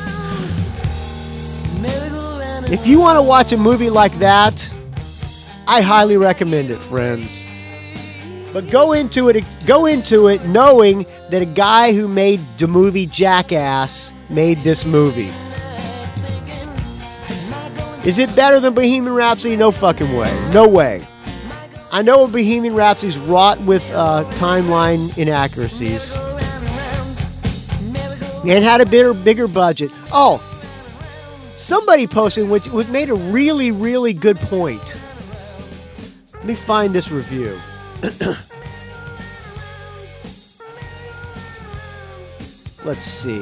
If you want to watch a movie like that, I highly recommend it, friends. But go into it, go into it knowing that a guy who made the movie Jackass made this movie. Is it better than Bohemian Rhapsody? No fucking way. No way. I know Bohemian Rhapsody is wrought with uh, timeline inaccuracies. And had a bigger, bigger budget. Oh, somebody posted which, which made a really, really good point. Let me find this review. Let's see.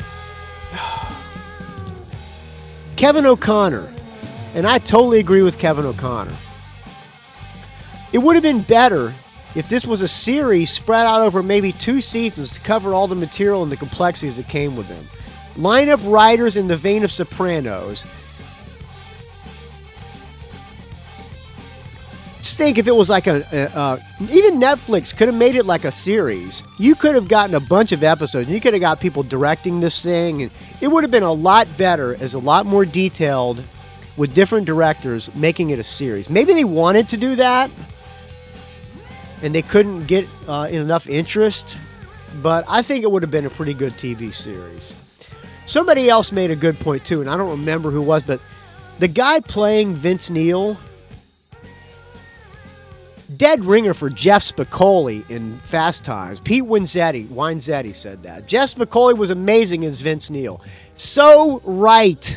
Kevin O'Connor. And I totally agree with Kevin O'Connor. It would have been better if this was a series spread out over maybe two seasons to cover all the material and the complexities that came with them. Line up writers in the vein of Sopranos. Just think if it was like a, a uh, even Netflix could have made it like a series. You could have gotten a bunch of episodes. You could have got people directing this thing, and it would have been a lot better, as a lot more detailed, with different directors making it a series. Maybe they wanted to do that and they couldn't get uh, enough interest, but I think it would have been a pretty good T V series. Somebody else made a good point too, and I don't remember who it was, but the guy playing Vince Neil, dead ringer for Jeff Spicoli in Fast Times. Pete Winzetti, Winzetti said that. Jeff Spicoli was amazing as Vince Neil. So right.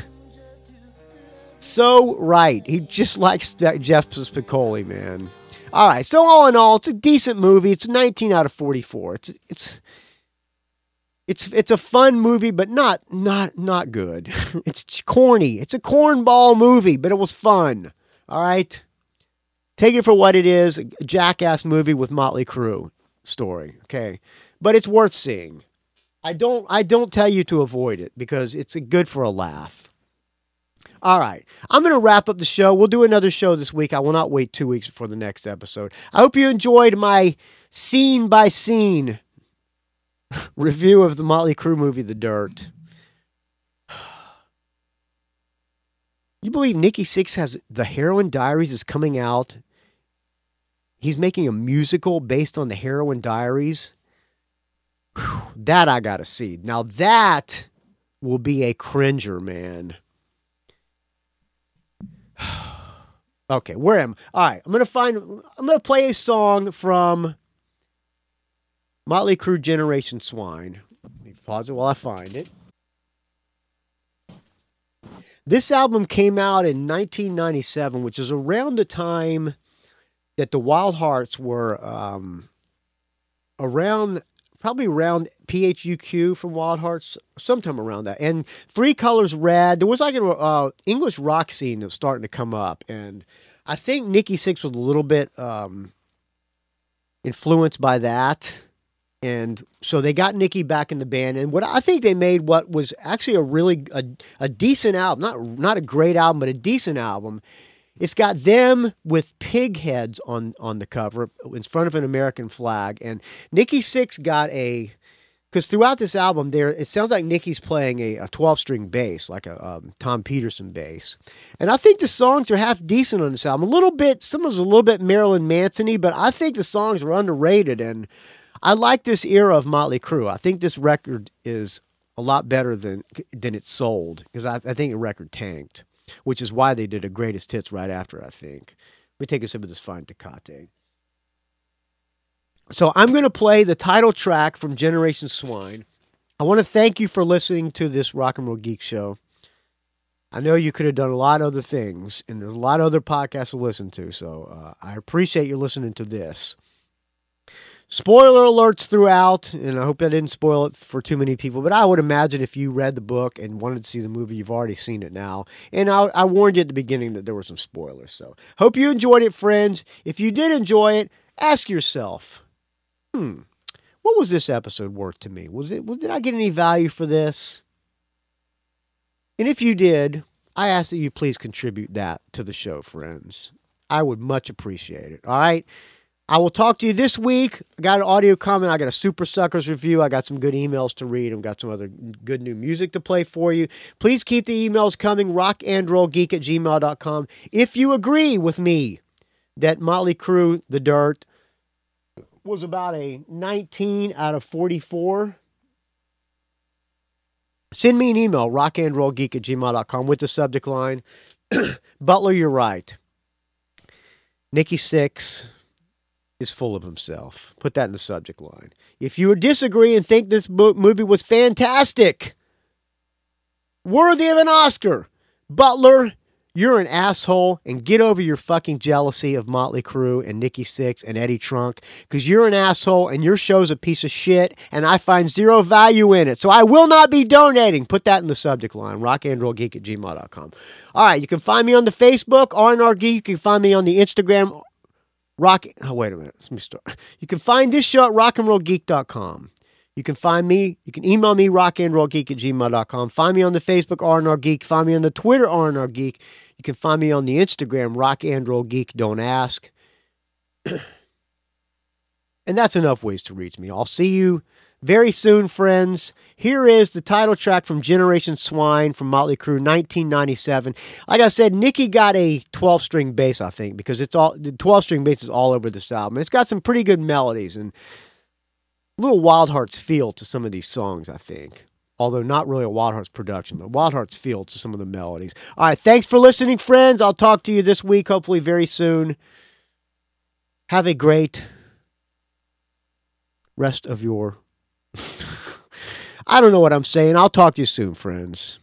So right. He just likes that Jeff Spicoli, man. All right. So all in all, it's a decent movie. It's nineteen out of forty-four. It's it's it's it's a fun movie, but not not not good. It's corny. It's a cornball movie, but it was fun. All right. Take it for what it is, a jackass movie with Motley Crue story, okay? But it's worth seeing. I don't I don't tell you to avoid it because it's good for a laugh. All right. I'm going to wrap up the show. We'll do another show this week. I will not wait two weeks for the next episode. I hope you enjoyed my scene by scene review of the Motley Crue movie, The Dirt. You believe Nikki Sixx has The Heroin Diaries is coming out? He's making a musical based on The Heroin Diaries? Whew, that I got to see. Now that will be a cringer, man. Okay, where am I? All right, I'm going to find, I'm going to play a song from Motley Crue, Generation Swine. Let me pause it while I find it. This album came out in nineteen ninety-seven, which is around the time that the Wild Hearts were um, around, probably around P H U Q from Wild Hearts, sometime around that. And Three Colors Red, there was like an uh, English rock scene that was starting to come up. And I think Nikki Sixx was a little bit um, influenced by that. And so they got Nikki back in the band, and what I think they made what was actually a really a, a decent album, not not a great album, but a decent album. It's got them with pig heads on on the cover in front of an American flag, and Nikki Sixx got a because throughout this album there it sounds like Nikki's playing a, a twelve-string bass, like a um, Tom Peterson bass, and I think the songs are half decent on this album. A little bit, some was a little bit Marilyn Manson-y, but I think the songs are underrated and. I like this era of Motley Crue. I think this record is a lot better than than it sold because I, I think the record tanked, which is why they did a greatest hits right after, I think. Let me take a sip of this fine Tecate. So I'm going to play the title track from Generation Swine. I want to thank you for listening to this Rock and Roll Geek show. I know you could have done a lot of other things, and there's a lot of other podcasts to listen to, so uh, I appreciate you listening to this. Spoiler alerts throughout, and I hope I didn't spoil it for too many people, but I would imagine if you read the book and wanted to see the movie, you've already seen it now. And I, I warned you at the beginning that there were some spoilers. So hope you enjoyed it, friends. If you did enjoy it, ask yourself, hmm, what was this episode worth to me? Was it? Did I get any value for this? And if you did, I ask that you please contribute that to the show, friends. I would much appreciate it. All right? I will talk to you this week. I got an audio comment. I got a Super Suckers review. I got some good emails to read. I've got some other good new music to play for you. Please keep the emails coming. rock and roll geek at gmail dot com. If you agree with me that Motley Crue, The Dirt, was about a nineteen out of forty-four, send me an email, rock and roll geek at gmail dot com with the subject line, Butler, you're right. Nikki Sixx is full of himself. Put that in the subject line. If you disagree and think this movie was fantastic, worthy of an Oscar, Butler, you're an asshole, and get over your fucking jealousy of Motley Crue and Nikki Sixx and Eddie Trunk, because you're an asshole and your show's a piece of shit, and I find zero value in it. So I will not be donating. Put that in the subject line, rock and roll geek at gmail dot com. All right, you can find me on the Facebook, R and R Geek. You can find me on the Instagram, Rock. Oh, wait a minute. Let me start. You can find this show at rock and roll geek dot com. You can find me. You can email me, rock and roll geek at gmail dot com. Find me on the Facebook, R and R Geek. Find me on the Twitter, R and R Geek. You can find me on the Instagram, Rock and Roll Geek. Don't ask. And that's enough ways to reach me. I'll see you very soon, friends. Here is the title track from Generation Swine from Motley Crue, nineteen ninety-seven. Like I said, Nicky got a twelve-string bass, I think, because it's all the twelve-string bass is all over this album. It's got some pretty good melodies and a little Wild Hearts feel to some of these songs, I think. Although not really a Wild Hearts production, but Wild Hearts feel to some of the melodies. All right, thanks for listening, friends. I'll talk to you this week, hopefully very soon. Have a great rest of your... I don't know what I'm saying. I'll talk to you soon, friends.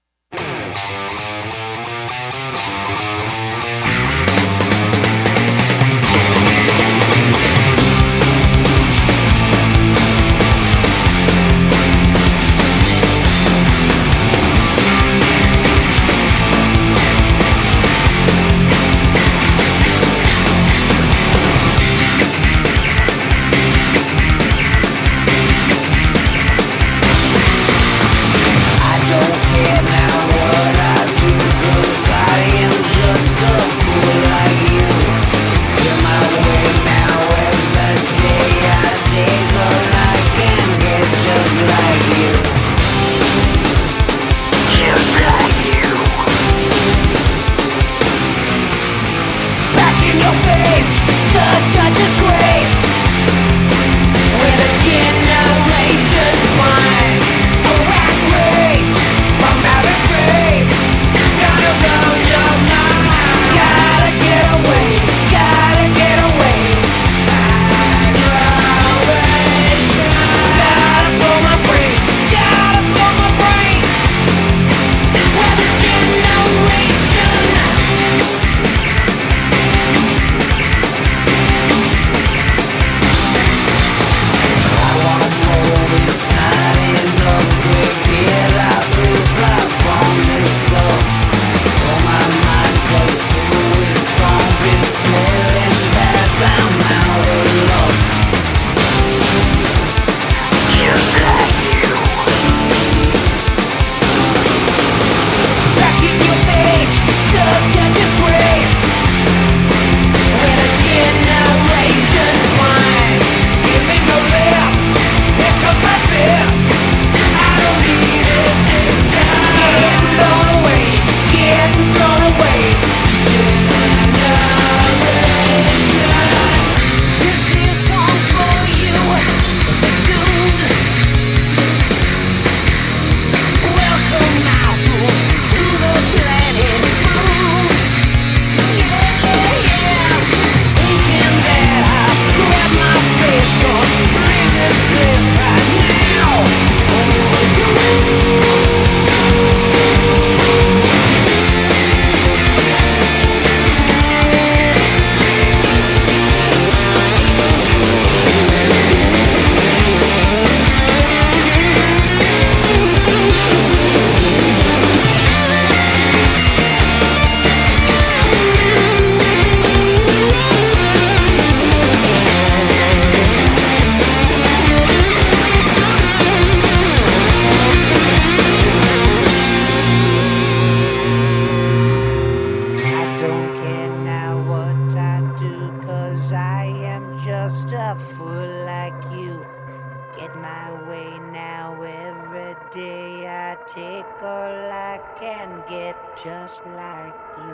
Just like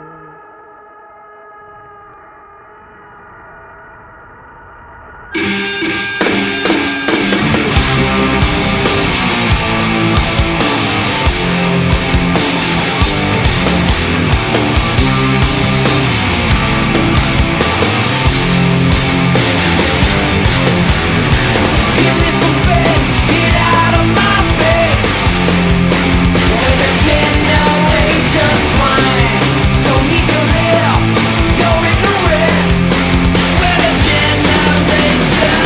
you. Generation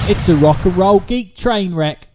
It's a rock and roll geek train wreck.